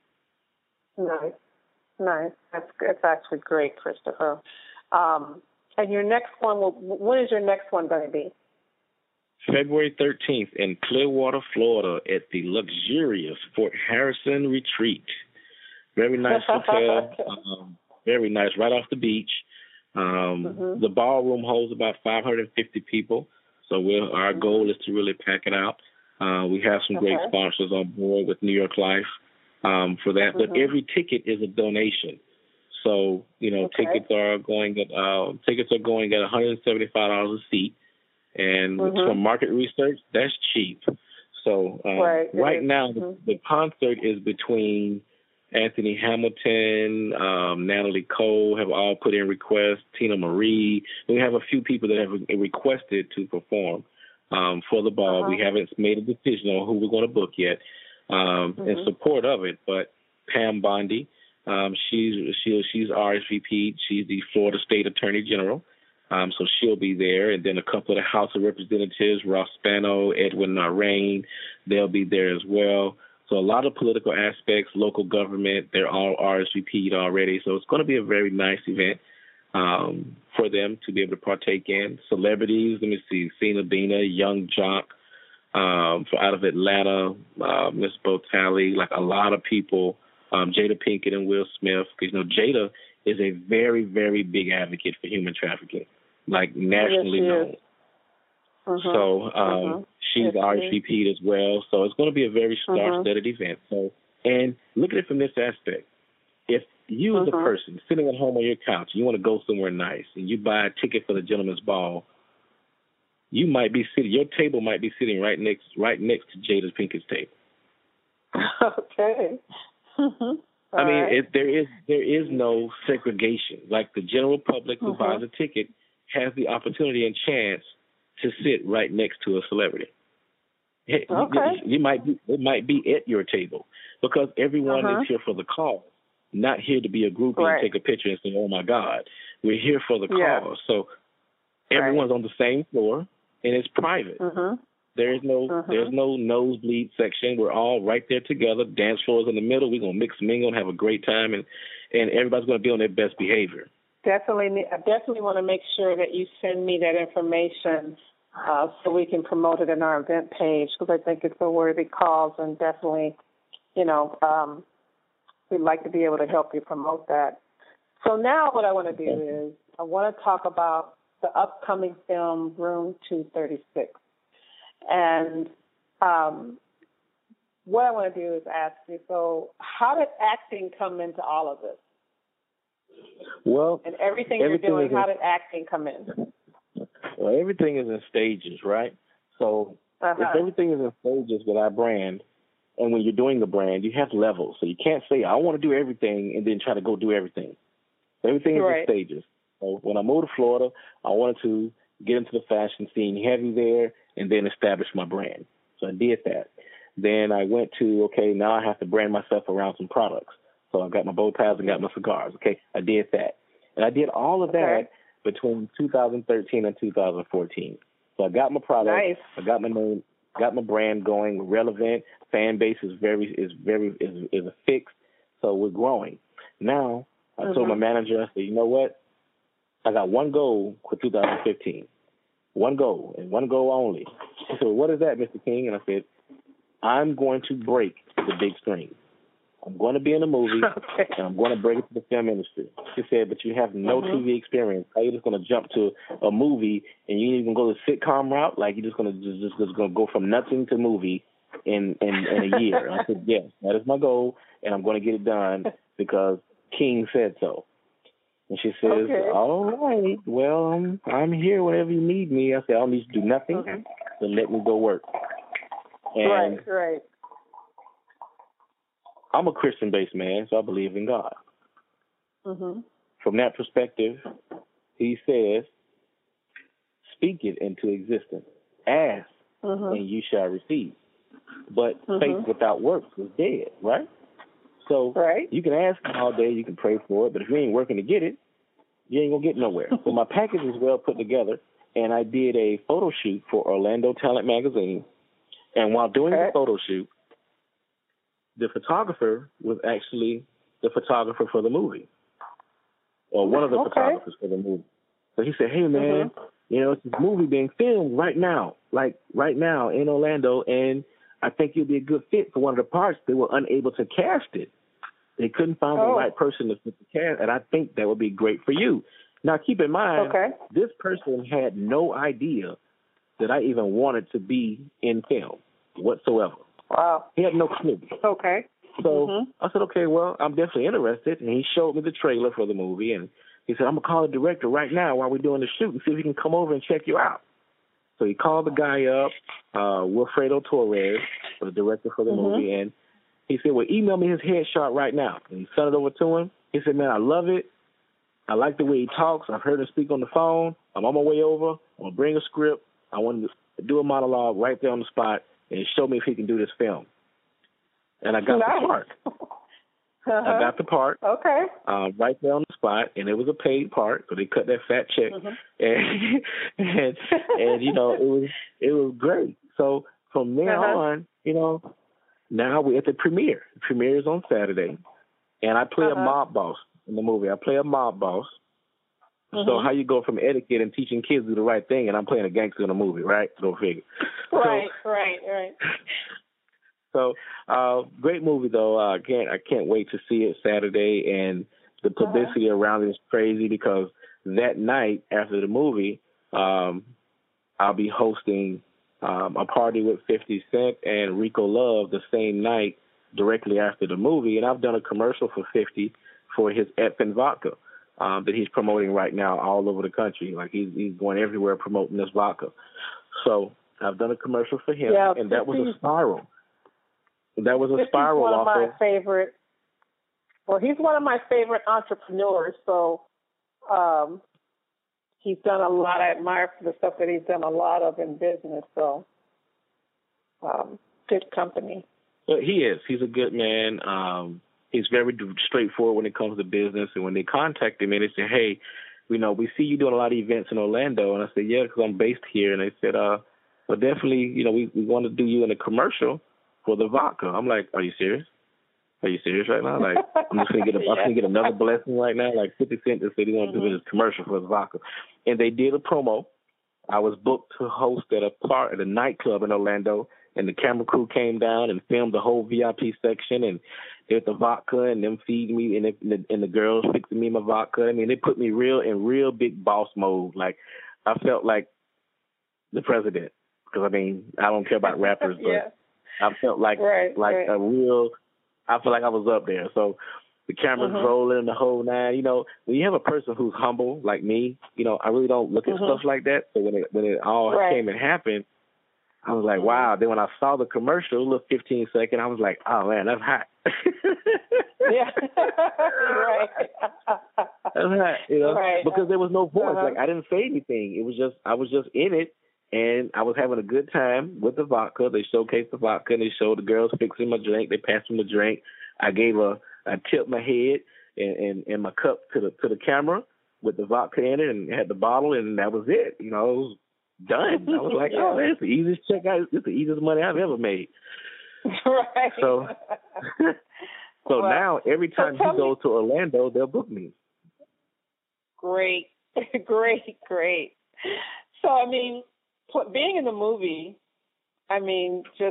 Nice. Nice. That's, that's actually great, Christopher. Um, and your next one, will, when is your next one going to be? February thirteenth in Clearwater, Florida at the luxurious Fort Harrison Retreat. Very nice hotel, um, very nice, right off the beach. Um, mm-hmm. The ballroom holds about five hundred fifty people, so we're, our mm-hmm. goal is to really pack it out. Uh, we have some okay. great sponsors on board with New York Life um, for that, mm-hmm. but every ticket is a donation. So, you know, okay. tickets are going at uh, tickets are going at one hundred seventy-five dollars a seat. And mm-hmm. from market research, that's cheap. So um, right, right now, mm-hmm. the, the concert is between Anthony Hamilton, um, Natalie Cole have all put in requests, Tina Marie. We have a few people that have requested to perform um, for the ball. Uh-huh. We haven't made a decision on who we're going to book yet um, mm-hmm. in support of it. But Pam Bondi, um, she's she, she's R S V P'd. She's the Florida State Attorney General. Um, so she'll be there, and then a couple of the House of Representatives, Ross Spano, Edwin Narrain, they'll be there as well. So a lot of political aspects, local government, they're all R S V P'd already. So it's going to be a very nice event um, for them to be able to partake in. Celebrities, let me see, Cena Bina, Young Jock um, out of Atlanta, uh, Miss Botali, like a lot of people, um, Jada Pinkett and Will Smith, because, you know, Jada is a very, very big advocate for human trafficking, like nationally yes, known. Uh-huh. So um, uh-huh. she's yes, R S V P'd as well. So it's going to be a very star-studded uh-huh. event. So, and look at it from this aspect. If you uh-huh. as a person sitting at home on your couch, you want to go somewhere nice, and you buy a ticket for the Gentleman's Ball, you might be sitting, your table might be sitting right next, right next to Jada Pinkett's table. Okay. I mean, right. it, there is there is no segregation. Like the general public who uh-huh. buys a ticket has the opportunity and chance to sit right next to a celebrity. Okay. You, you might be, it might be at your table because everyone uh-huh. is here for the cause, not here to be a groupie right. and take a picture and say, "Oh my God, we're here for the yeah. cause." So everyone's right. on the same floor and it's private. Uh-huh. There is no uh-huh. there's no nosebleed section. We're all right there together. Dance floors in the middle. We're gonna mix and mingle and have a great time, and and everybody's gonna be on their best behavior. Definitely, I definitely want to make sure that you send me that information uh, so we can promote it in our event page because I think it's a worthy cause, and definitely, you know, um, we'd like to be able to help you promote that. So now, what I want to do is I want to talk about the upcoming film Room two thirty-six. And um, what I want to do is ask you, so how did acting come into all of this? Well, and everything, everything you're doing, how did acting come in? Well, everything is in stages, right? So uh-huh. if everything is in stages with our brand, and when you're doing the brand, you have levels. So you can't say, I want to do everything and then try to go do everything. Everything is right. in stages. So when I moved to Florida, I wanted to get into the fashion scene heavy there and then establish my brand. So I did that. Then I went to, okay, now I have to brand myself around some products. So I got my bow ties and got my cigars. Okay, I did that. And I did all of that okay. between two thousand thirteen and two thousand fourteen. So I got my product. Nice. I got my name, got my brand going, relevant. Fan base is very, is very, is, is fixed. So we're growing. Now, I mm-hmm. told my manager, I said, you know what? I got one goal for two thousand fifteen. One goal, and one goal only. He said, what is that, Mister King? And I said, I'm going to break the big screen. I'm going to be in a movie, okay. and I'm going to break it to the film industry. She said, but you have no mm-hmm. T V experience. How are you just going to jump to a movie, and you ain't even go the sitcom route? Like, you're just going to just, just, just going to go from nothing to movie in, in, in a year. And I said, yes, that is my goal, and I'm going to get it done because King said so. And she says, okay. all right, well, I'm, I'm here whenever you need me. I said, I don't need to do nothing, okay. so let me go work. And right, right. I'm a Christian-based man, so I believe in God. Mm-hmm. From that perspective, he says, speak it into existence. Ask, mm-hmm. and you shall receive. But mm-hmm. faith without works is dead, right? So right. you can ask him all day, you can pray for it, but if you ain't working to get it, You ain't gonna get nowhere. So my package was well put together, and I did a photo shoot for Orlando Talent Magazine. And while doing okay. the photo shoot, the photographer was actually the photographer for the movie, or one of the okay. photographers for the movie. So he said, "Hey, man, mm-hmm. you know, it's this movie being filmed right now, like right now in Orlando, and I think you'll be a good fit for one of the parts." They were unable to cast it. They couldn't find oh. the right person to fit the cast, and I think that would be great for you. Now, keep in mind, okay. this person had no idea that I even wanted to be in film whatsoever. Wow. He had no clue. Okay. So mm-hmm. I said, okay, well, I'm definitely interested. And he showed me the trailer for the movie, and he said, I'm going to call the director right now while we're doing the shoot and see if he can come over and check you out. So he called the guy up, uh, Wilfredo Torres, the director for the mm-hmm. movie, and he said, well, email me his headshot right now. And he sent it over to him. He said, man, I love it. I like the way he talks. I've heard him speak on the phone. I'm on my way over. I'm going to bring a script. I want to do a monologue right there on the spot and show me if he can do this film. And I got nice. the part. Uh-huh. I got the part. Okay. Uh, right there on the spot, and it was a paid part, so they cut that fat check. Mm-hmm. And, and, and, you know, it was it was great. So from there uh-huh. on, you know, now we're at the premiere. The premiere is on Saturday, and I play uh-huh. a mob boss in the movie. I play a mob boss. Mm-hmm. So how you go from etiquette and teaching kids to do the right thing, and I'm playing a gangster in a movie, right? Go figure. Right, so, right, right. So, uh, great movie though. I uh, can't I can't wait to see it Saturday, and the publicity uh-huh. around it is crazy because that night after the movie, um, I'll be hosting um, a party with fifty Cent and Rico Love the same night directly after the movie, and I've done a commercial for fifty for his Epson vodka. Um, that he's promoting right now all over the country. Like he's he's going everywhere promoting this vodka. So I've done a commercial for him, yeah, and that was a spiral. That was a spiral. He's one of my of, favorite. Well, he's one of my favorite entrepreneurs. So um, he's done a lot. I admire for the stuff that he's done a lot of in business. So um, good company. Well, he is. He's a good man. Um, He's very straightforward when it comes to business. And when they contacted me, they said, hey, you know, we see you doing a lot of events in Orlando. And I said, yeah, because I'm based here. And they said, uh, well, definitely, you know, we, we want to do you in a commercial for the vodka. I'm like, are you serious? Are you serious right now? Like, I'm just going to get a, yeah. I'm going to get another blessing right now. Like fifty Cent just said he wanted mm-hmm. to do this commercial for the vodka. And they did a promo. I was booked to host at a part at a nightclub in Orlando. And the camera crew came down and filmed the whole V I P section, and there's the vodka, and them feeding me, and the, and the girls fixing me my vodka. I mean, they put me real in real big boss mode. Like, I felt like the president, because I mean, I don't care about rappers, but yeah. I felt like right, like right. a real. I feel like I was up there. So the camera's mm-hmm. rolling, the whole nine. You know, when you have a person who's humble like me, you know, I really don't look at mm-hmm. stuff like that. So when it when it all right. came and happened, I was like, wow. Then when I saw the commercial, a little fifteen second, I was like, oh, man, that's hot. yeah. right. That's hot, you know, right. because there was no voice. Uh-huh. Like, I didn't say anything. It was just, I was just in it, and I was having a good time with the vodka. They showcased the vodka, and they showed the girls fixing my drink. They passed me the drink. I gave a, I tipped my head and, and, and my cup to the to the camera with the vodka in it, and had the bottle, and that was it. You know, it was done. I was like, yeah. oh, that's the easiest check I, it's the easiest money I've ever made. Right. So, so well, now every time so he goes me, to Orlando, they'll book me. Great, great, great. So, I mean, being in the movie, I mean, just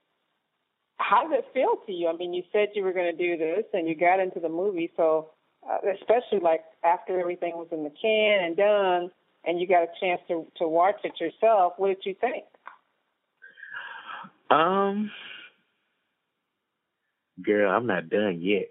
how did it feel to you? I mean, you said you were going to do this, and you got into the movie. So, uh, especially like after everything was in the can and done, and you got a chance to, to watch it yourself, what did you think? Um, girl, I'm not done yet.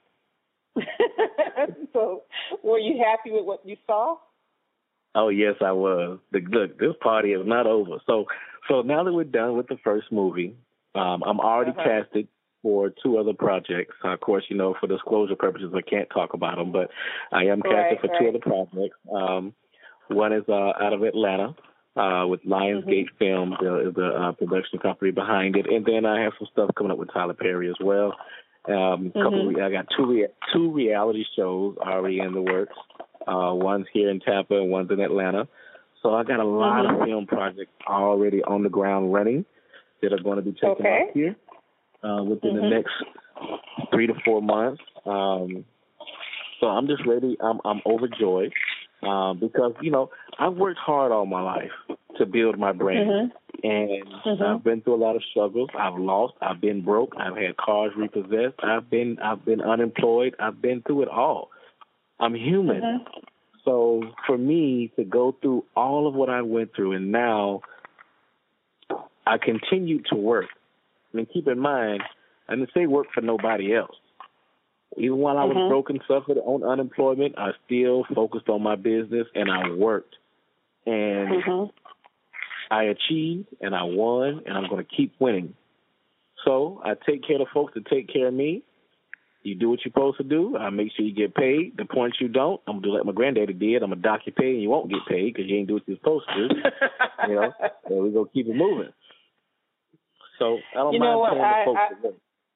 So, were you happy with what you saw? Oh, yes, I was. The, look, this party is not over. So, so now that we're done with the first movie, um, I'm already uh-huh. casted for two other projects. Uh, of course, you know, for disclosure purposes, I can't talk about them, but I am casted right, for right. two other projects. Um, One is uh, out of Atlanta uh, with Lionsgate mm-hmm. Films, the, the uh, production company behind it. And then I have some stuff coming up with Tyler Perry as well. Um, mm-hmm. couple, I got two rea- two reality shows already in the works. Uh, one's here in Tampa and one's in Atlanta. So I got a lot mm-hmm. of film projects already on the ground running that are going to be taken okay. off here uh, within mm-hmm. the next three to four months. Um, so I'm just ready. I'm, I'm overjoyed uh, because, you know, I've worked hard all my life to build my brand. Mm-hmm. And mm-hmm. I've been through a lot of struggles. I've lost. I've been broke. I've had cars repossessed. I've been I've been unemployed. I've been through it all. I'm human. Mm-hmm. So for me to go through all of what I went through, and now I continue to work. I mean, keep in mind, I didn't say work for nobody else. Even while I was mm-hmm. broke and suffered on unemployment, I still focused on my business and I worked. And mm-hmm. I achieved and I won, and I'm going to keep winning. So I take care of the folks that take care of me. You do what you're supposed to do. I make sure you get paid. The points you don't, I'm going to do like my granddaddy did. I'm going to dock your pay, and you won't get paid because you ain't do what you're supposed to do. You know, and we're going to keep it moving. So I don't you mind know what? paying I, the folks I, to work.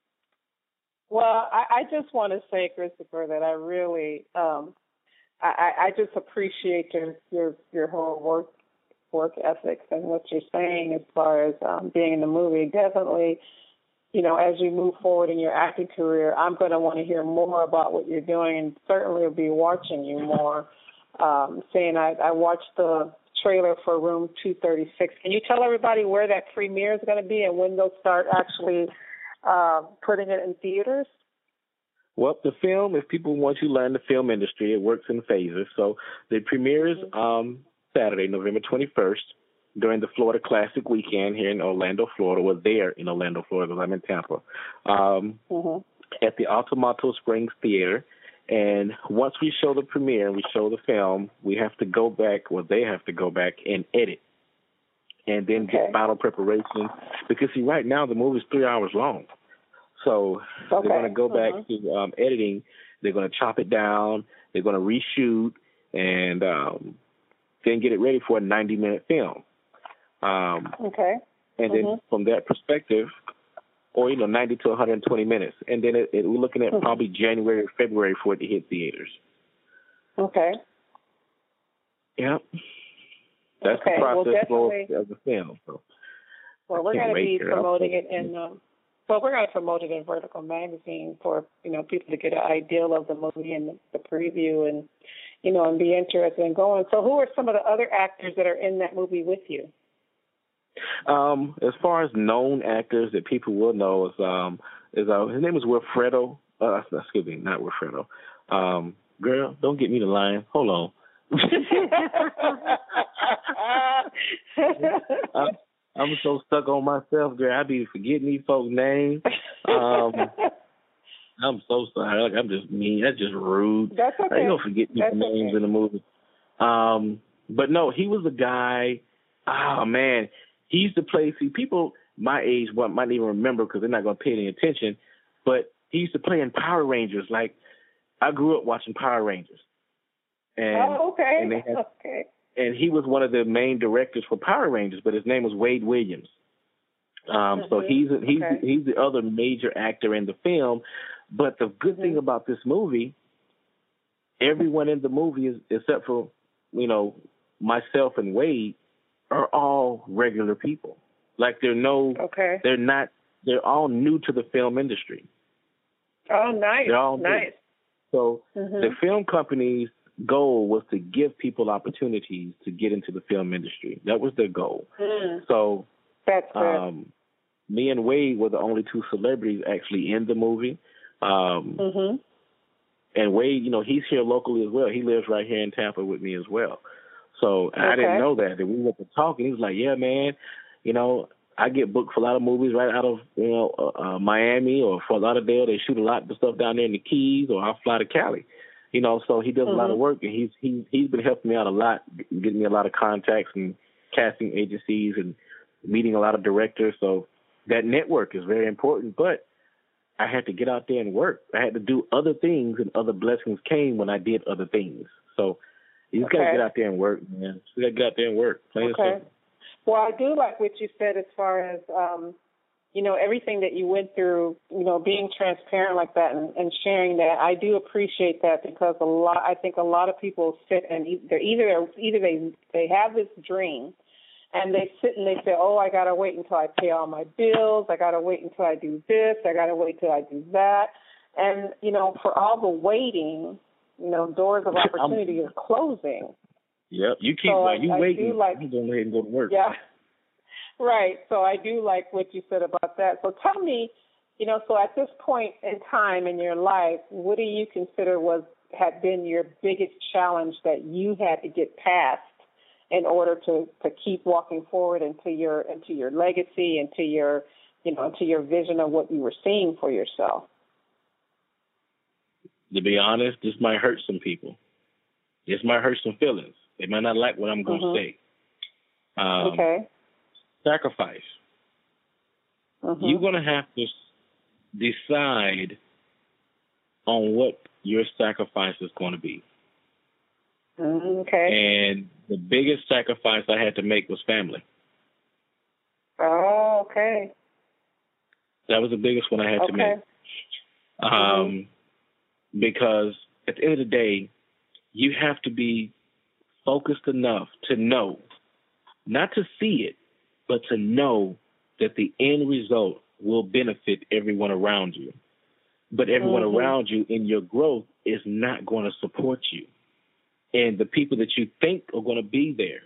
Well, I, I just want to say, Christopher, that I really, um, I, I just appreciate your, your, your whole work work ethics and what you're saying as far as um, being in the movie. Definitely, you know, as you move forward in your acting career, I'm going to want to hear more about what you're doing, and certainly will be watching you more. Um, saying I, I watched the trailer for Room two thirty-six. Can you tell everybody where that premiere is going to be and when they'll start actually uh, putting it in theaters? Well, the film, if people want you to learn the film industry, it works in phases. So the premiere is mm-hmm. um, Saturday, November twenty-first, during the Florida Classic weekend here in Orlando, Florida. Well, there in Orlando, Florida, because I'm in Tampa, um, mm-hmm. at the Altomato Springs Theater. And once we show the premiere and we show the film, we have to go back, well, they have to go back and edit and then okay. get final preparation. Because, see, right now the movie is three hours long. So okay. they're going to go back mm-hmm. to um, editing. They're going to chop it down. They're going to reshoot and um, then get it ready for a ninety-minute film. Um, okay. And mm-hmm. then from that perspective, or, you know, ninety to one hundred twenty minutes. And then it, it, we're looking at mm-hmm. probably January or February for it to hit theaters. Okay. Yep. That's okay. the process well, for of the film. So well, we're going to be promoting it in, um, well, we're going to promote it in Vertical Magazine for, you know, people to get an idea of the movie and the, the preview and, you know, and be interested in going. So who are some of the other actors that are in that movie with you? Um, as far as known actors that people will know is um is uh, his name is Wilfredo. Uh, excuse me, not Wilfredo. Um, girl, don't get me the line. Hold on. I'm, I'm so stuck on myself, girl. I be forgetting these folks' names. Um, I'm so sorry. Like, I'm just mean. That's just rude. That's okay. You don't forget people's names okay. in the movie. Um, but no, he was a guy. Oh man. He used to play, see, people my age well, might not even remember because they're not going to pay any attention, but he used to play in Power Rangers. Like, I grew up watching Power Rangers. And, oh, okay. And, they had, okay. and he was one of the main directors for Power Rangers, but his name was Wade Williams. Um, mm-hmm. So he's he's okay. he's the other major actor in the film. But the good mm-hmm. thing about this movie, everyone in the movie, is, except for, you know, myself and Wade, are all regular people. Like they're no, okay. they're not, they're all new to the film industry. Oh, nice. They're all nice. New. So mm-hmm. the film company's goal was to give people opportunities to get into the film industry. That was their goal. Mm. So that's good. Um, me and Wade were the only two celebrities actually in the movie. Um, mm-hmm. And Wade, you know, he's here locally as well. He lives right here in Tampa with me as well. So okay. I didn't know that. And we went to talk, and he was like, yeah, man, you know, I get booked for a lot of movies right out of, you know, uh, uh, Miami or Fort Lauderdale. They shoot a lot of stuff down there in the Keys, or I'll fly to Cali. You know, so he does mm-hmm. a lot of work, and he's he, he's been helping me out a lot, getting me a lot of contacts and casting agencies and meeting a lot of directors. So that network is very important, but I had to get out there and work. I had to do other things, and other blessings came when I did other things. So you just okay. got to get out there and work, man. You got to get out there and work. Plain okay. Well, I do like what you said as far as, um, you know, everything that you went through, you know, being transparent like that and, and sharing that. I do appreciate that because a lot, I think a lot of people sit and they're either, either they, they have this dream and they sit and they say, oh, I got to wait until I pay all my bills. I got to wait until I do this. I got to wait until I do that. And, you know, for all the waiting, you know, doors of opportunity are closing. Yep. You keep, so while you I, waiting, I do like, you go ahead and go to work. Yeah. Right. So I do like what you said about that. So tell me, you know, so at this point in time in your life, what do you consider was had been your biggest challenge that you had to get past in order to, to keep walking forward into your into your legacy, into your, you know, into your vision of what you were seeing for yourself? To be honest, this might hurt some people. This might hurt some feelings. They might not like what I'm going to mm-hmm. say. Um, okay. Sacrifice. Mm-hmm. You're going to have to decide on what your sacrifice is going to be. Okay. And the biggest sacrifice I had to make was family. Oh, okay. That was the biggest one I had okay. to make. Um, mm-hmm. Because at the end of the day, you have to be focused enough to know, not to see it, but to know that the end result will benefit everyone around you. But everyone mm-hmm. around you in your growth is not going to support you. And the people that you think are going to be there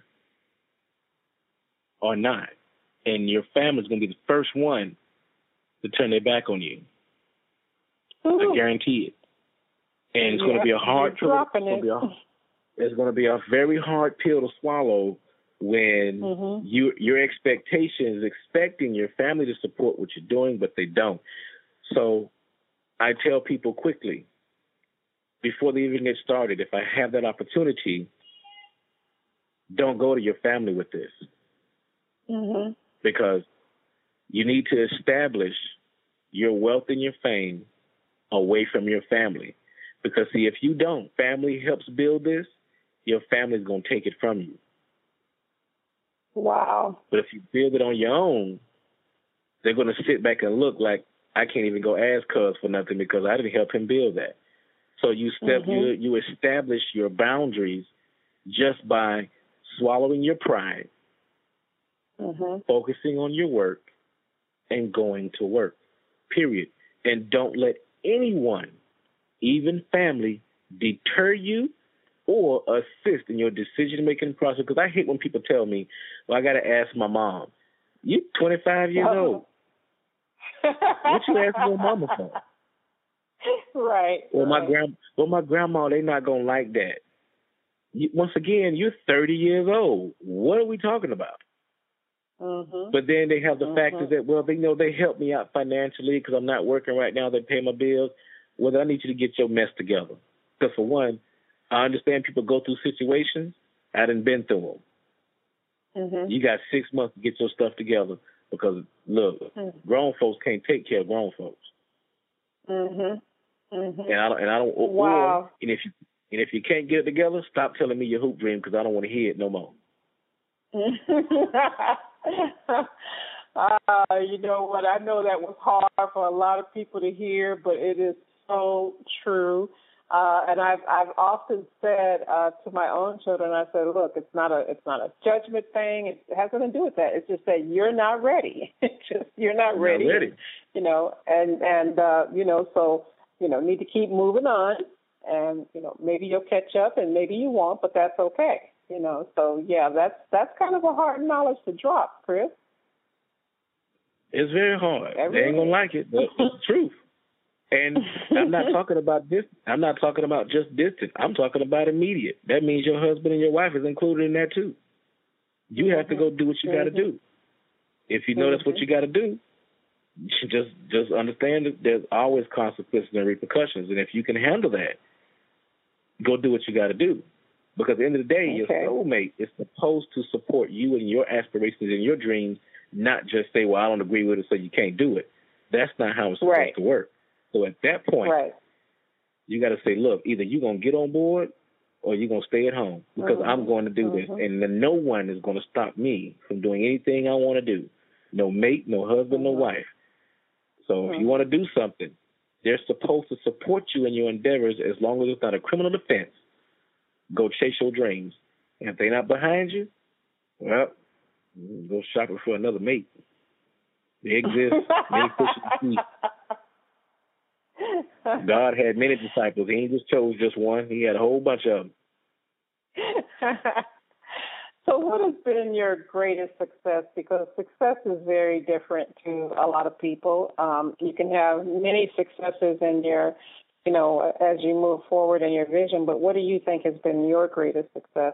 are not. And your family is going to be the first one to turn their back on you. Ooh. I guarantee it. And it's yeah, going to be a hard pill. It's going to be a, it's going to be a very hard pill to swallow when mm-hmm. you, your expectation is expecting your family to support what you're doing, but they don't. So I tell people quickly, before they even get started, if I have that opportunity, don't go to your family with this. Mm-hmm. Because you need to establish your wealth and your fame away from your family. Because, see, if you don't, family helps build this, your family's going to take it from you. Wow. But if you build it on your own, they're going to sit back and look like, I can't even go ask cuz for nothing because I didn't help him build that. So you step, mm-hmm. you you establish your boundaries just by swallowing your pride, mm-hmm. focusing on your work, and going to work, period. And don't let anyone, even family, deter you or assist in your decision-making process. Because I hate when people tell me, well, I got to ask my mom. You twenty-five years oh. old. What you asking your mama for? Right. Well, right. my grand, well, my grandma, they not gonna like that. You, once again, you're thirty years old. What are we talking about? Mm-hmm. But then they have the mm-hmm. factors that, well, they know they help me out financially because I'm not working right now. They pay my bills. Well, I need you to get your mess together. Because for one, I understand people go through situations. I done been through them. Mm-hmm. You got six months to get your stuff together because, look, mm-hmm. grown folks can't take care of grown folks. Mm-hmm. Mm-hmm. And I don't, and I don't. Wow. Or, and if you, and if you can't get it together, stop telling me your hoop dream because I don't want to hear it no more. uh, you know what? I know that was hard for a lot of people to hear, but it is so true. Uh, and I've I've often said uh, to my own children, I said, look, it's not a it's not a judgment thing. It has nothing to do with that. It's just that you're not ready. It's just you're not I'm ready. Not ready. You know, and and uh, you know, so you know, need to keep moving on. And you know, maybe you'll catch up, and maybe you won't, but that's okay. You know, so yeah, that's that's kind of a hard knowledge to drop, Chris. It's very hard. Every they ain't gonna like it, but it's the truth. And I'm not talking about this. I'm not talking about just distant. I'm talking about immediate. That means your husband and your wife is included in that too. You mm-hmm. have to go do what you mm-hmm. got to do. If you know mm-hmm. that's what you got to do, just just understand that there's always consequences and repercussions. And if you can handle that, go do what you got to do. Because at the end of the day, okay. your soulmate is supposed to support you and your aspirations and your dreams, not just say, well, I don't agree with it, so you can't do it. That's not how it's supposed right. to work. So at that point, right. you got to say, look, either you're going to get on board or you're going to stay at home because mm-hmm. I'm going to do mm-hmm. this. And then no one is going to stop me from doing anything I want to do. No mate, no husband, mm-hmm. no wife. So if you want to do something, they're supposed to support you in your endeavors as long as it's not a criminal offense. Go chase your dreams. And if they're not behind you, well, go shopping for another mate. They exist. Many fish in the sea. God had many disciples. He ain't just chose just one. He had a whole bunch of them. So what has been your greatest success? Because success is very different to a lot of people. Um, you can have many successes in your, you know, as you move forward in your vision, but what do you think has been your greatest success?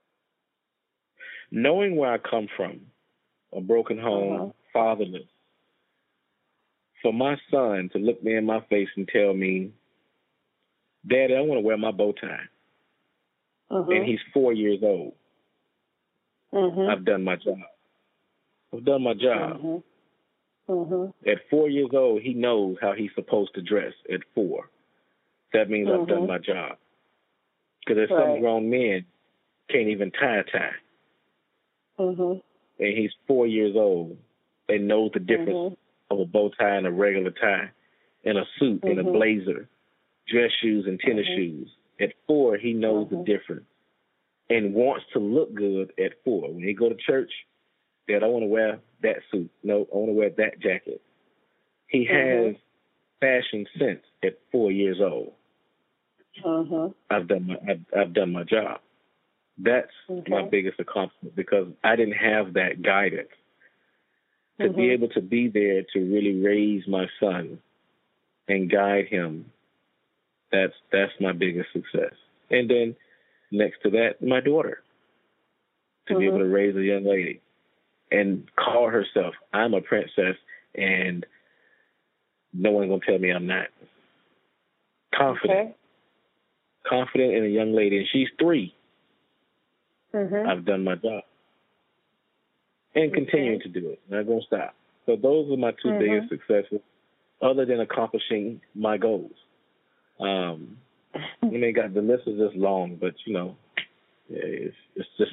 Knowing where I come from, a broken home, uh-huh. fatherless, for my son to look me in my face and tell me, Daddy, I want to wear my bow tie. Uh-huh. And he's four years old. Mm-hmm. I've done my job. I've done my job. Mm-hmm. Mm-hmm. At four years old, he knows how he's supposed to dress at four. That means mm-hmm. I've done my job. Because there's right. some grown men can't even tie a tie. Mm-hmm. And he's four years old and knows the difference mm-hmm. of a bow tie and a regular tie, and a suit mm-hmm. and a blazer, dress shoes and tennis mm-hmm. shoes. At four, he knows mm-hmm. the difference. And wants to look good at four. When he go to church, Dad, I want to wear that suit. No, I want to wear that jacket. He mm-hmm. has fashion sense at four years old. Mm-hmm. I've done my I've, I've done my job. That's okay. my biggest accomplishment because I didn't have that guidance to mm-hmm. be able to be there to really raise my son and guide him. That's that's my biggest success. And then next to that, my daughter, to mm-hmm. be able to raise a young lady and call herself, I'm a princess, and no one's going to tell me I'm not. Confident. Okay. Confident in a young lady, and she's three. Mm-hmm. I've done my job. And okay. continuing to do it. Not going to stop. So those are my two mm-hmm. biggest successes, other than accomplishing my goals. Um I mean, got the list is just long, but you know, yeah, it's it's just.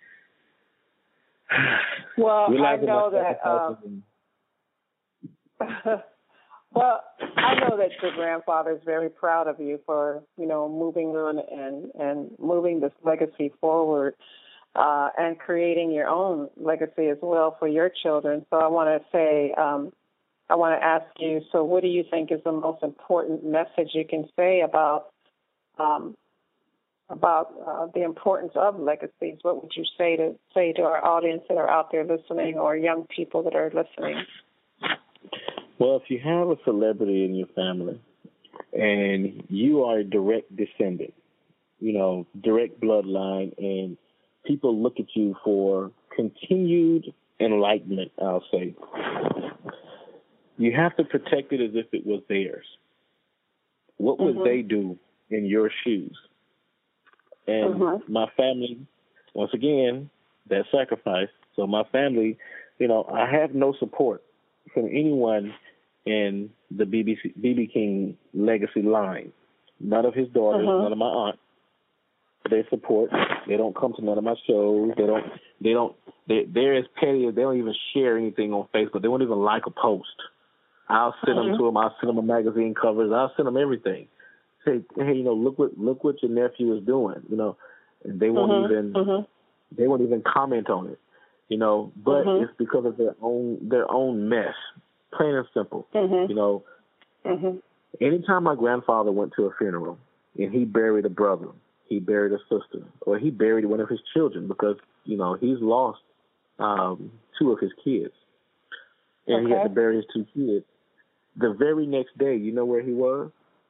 Well, I know that. Um, well, I know that your grandfather is very proud of you for you know moving on and and moving this legacy forward, uh, and creating your own legacy as well for your children. So I want to say. Um, I want to ask you. So, what do you think is the most important message you can say about? Um, about uh, the importance of legacies? What would you say to say to our audience that are out there listening, or young people that are listening? Well, if you have a celebrity in your family and you are a direct descendant, you know, direct bloodline, and people look at you for continued enlightenment, I'll say, you have to protect it as if it was theirs. What would mm-hmm. they do in your shoes? And mm-hmm. my family, once again, that sacrifice. So my family, you know, I have no support from anyone in the B B C, B B King legacy line. None of his daughters, mm-hmm. none of my aunts. They support. They don't come to none of my shows. They don't. They don't. They, they're as petty as they don't even share anything on Facebook. They won't even like a post. I'll send mm-hmm. them to them. I'll send them a magazine covers. I'll send them everything. Say, hey, you know, look what look what your nephew is doing. You know, and they won't mm-hmm. even mm-hmm. they won't even comment on it. You know, but mm-hmm. it's because of their own their own mess, plain and simple. Mm-hmm. You know, mm-hmm. anytime my grandfather went to a funeral and he buried a brother, he buried a sister, or he buried one of his children because you know he's lost um, two of his kids, and okay. he had to bury his two kids. The very next day, you know where he was?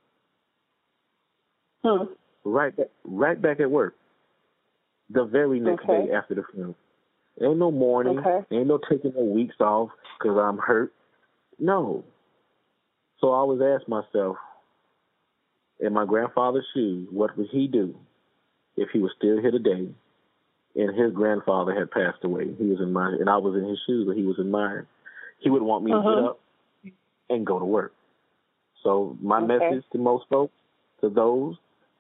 Hmm. Right back, right back at work. The very next okay. day after the funeral. Ain't no mourning. Okay. Ain't no taking no weeks off because I'm hurt. No. So I always ask myself, in my grandfather's shoes, what would he do if he was still here today and his grandfather had passed away? He was in mine, and I was in his shoes, but he was in mine. He would want me uh-huh. to get up and go to work. So my okay. message to most folks, to those,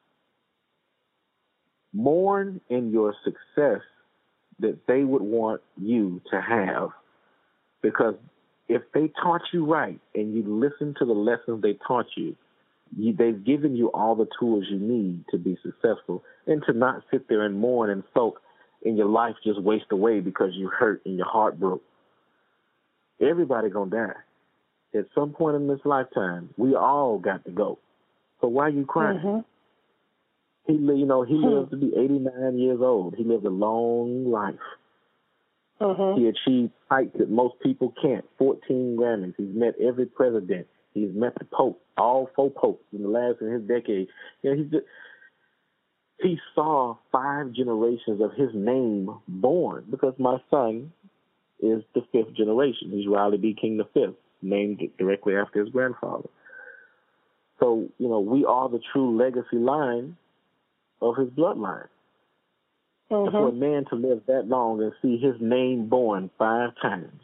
mourn in your success that they would want you to have, because if they taught you right and you listen to the lessons they taught you, you, they've given you all the tools you need to be successful and to not sit there and mourn and sulk and your life just waste away because you hurt and your heart broke. Everybody gonna die. At some point in this lifetime, we all got to go. So why are you crying? Mm-hmm. He, you know, he hmm. lived to be eighty-nine years old. He lived a long life. Mm-hmm. He achieved heights that most people can't. fourteen Grammys. He's met every president. He's met the Pope, all four popes in the last in his decade. You know, he's just, he saw five generations of his name born because my son is the fifth generation. He's Riley B. King the fifth, named directly after his grandfather. So, you know, we are the true legacy line of his bloodline. Mm-hmm. And for a man to live that long and see his name born five times,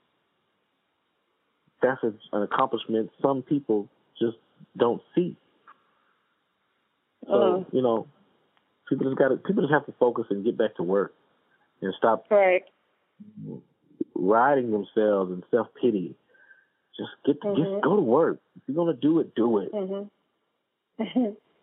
that's a, an accomplishment some people just don't see. So, uh-huh. you know, people just got to people just have to focus and get back to work and stop right. riding themselves in self-pity. Just get mm-hmm. just go to work. If you're gonna do it, do it. Mm-hmm.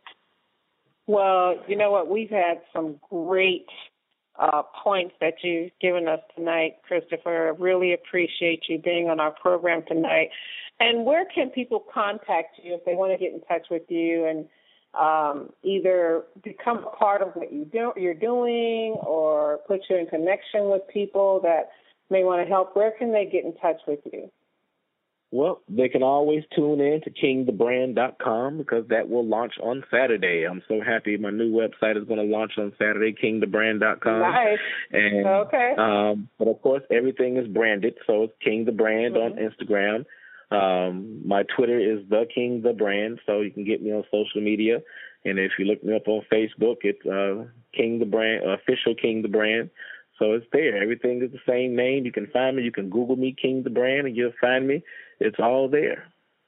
Well, you know what? We've had some great uh, points that you've given us tonight, Christopher. I really appreciate you being on our program tonight. And where can people contact you if they want to get in touch with you and um, either become a part of what you do, you're doing or put you in connection with people that may want to help? Where can they get in touch with you? Well, they can always tune in to king the brand dot com because that will launch on Saturday. I'm so happy my new website is going to launch on Saturday, king the brand dot com. Nice. And, okay. Um, but, of course, everything is branded, so it's King the Brand mm-hmm. on Instagram. Um, my Twitter is The King the Brand, so you can get me on social media. And if you look me up on Facebook, it's uh, King the Brand, uh, official King the Brand. So it's there. Everything is the same name. You can find me. You can Google me, King the Brand, and you'll find me. It's all there.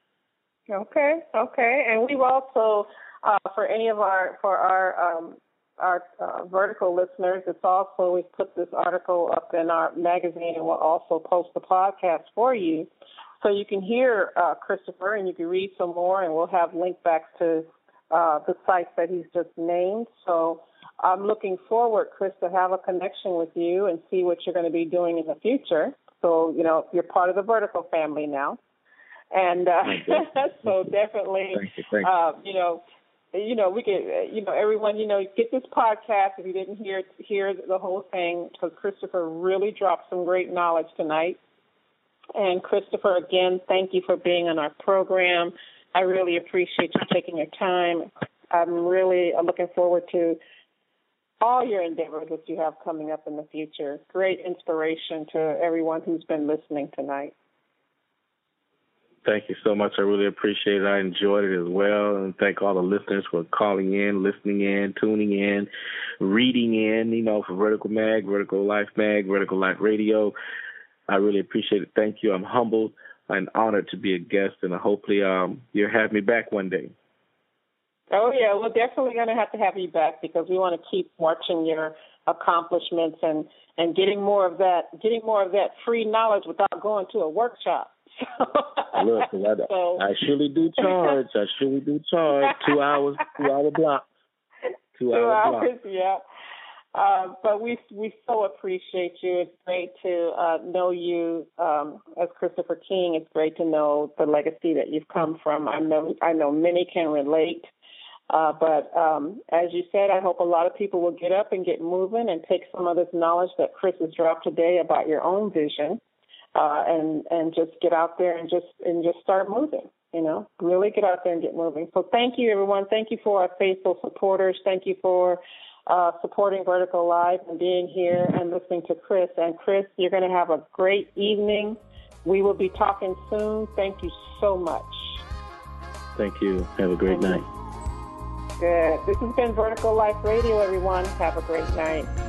Okay, okay. And we've also, uh, for any of our, for our um, our uh, vertical listeners, it's also, we've put this article up in our magazine, and we'll also post the podcast for you. So you can hear uh, Christopher, and you can read some more, and we'll have link backs to uh, the sites that he's just named. So I'm looking forward, Chris, to have a connection with you and see what you're going to be doing in the future. So, you know, you're part of the Vertical family now. And uh, so definitely, thank you, thank you. Uh, you know, you know, we can, you know, everyone, you know, get this podcast if you didn't hear hear the whole thing, because Christopher really dropped some great knowledge tonight. And Christopher, again, thank you for being on our program. I really appreciate you taking your time. I'm really looking forward to all your endeavors that you have coming up in the future. Great inspiration to everyone who's been listening tonight. Thank you so much. I really appreciate it. I enjoyed it as well. And thank all the listeners for calling in, listening in, tuning in, reading in, you know, for Vertical Mag, Vertical Life Mag, Vertical Life Radio. I really appreciate it. Thank you. I'm humbled and honored to be a guest, and hopefully um, you'll have me back one day. Oh, yeah, we're definitely going to have to have you back because we want to keep watching your accomplishments and, and getting more of that, getting more of that free knowledge without going to a workshop. Look, I, so. I surely do charge. I surely do charge. Two hours, two hour blocks. Two, two hour hours, blocks. yeah. Uh, but we we so appreciate you. It's great to uh, know you um, as Christopher King. It's great to know the legacy that you've come from. I know I know many can relate. Uh, but um, as you said, I hope a lot of people will get up and get moving and take some of this knowledge that Chris has dropped today about your own vision, uh, and and just get out there and just and just start moving. You know, really get out there and get moving. So thank you, everyone. Thank you for our faithful supporters. Thank you for uh, supporting Vertical Live and being here and listening to Chris. And Chris, you're going to have a great evening. We will be talking soon. Thank you so much. Thank you. Have a great night. Good. This has been Vertical Life Radio, everyone. Have a great night.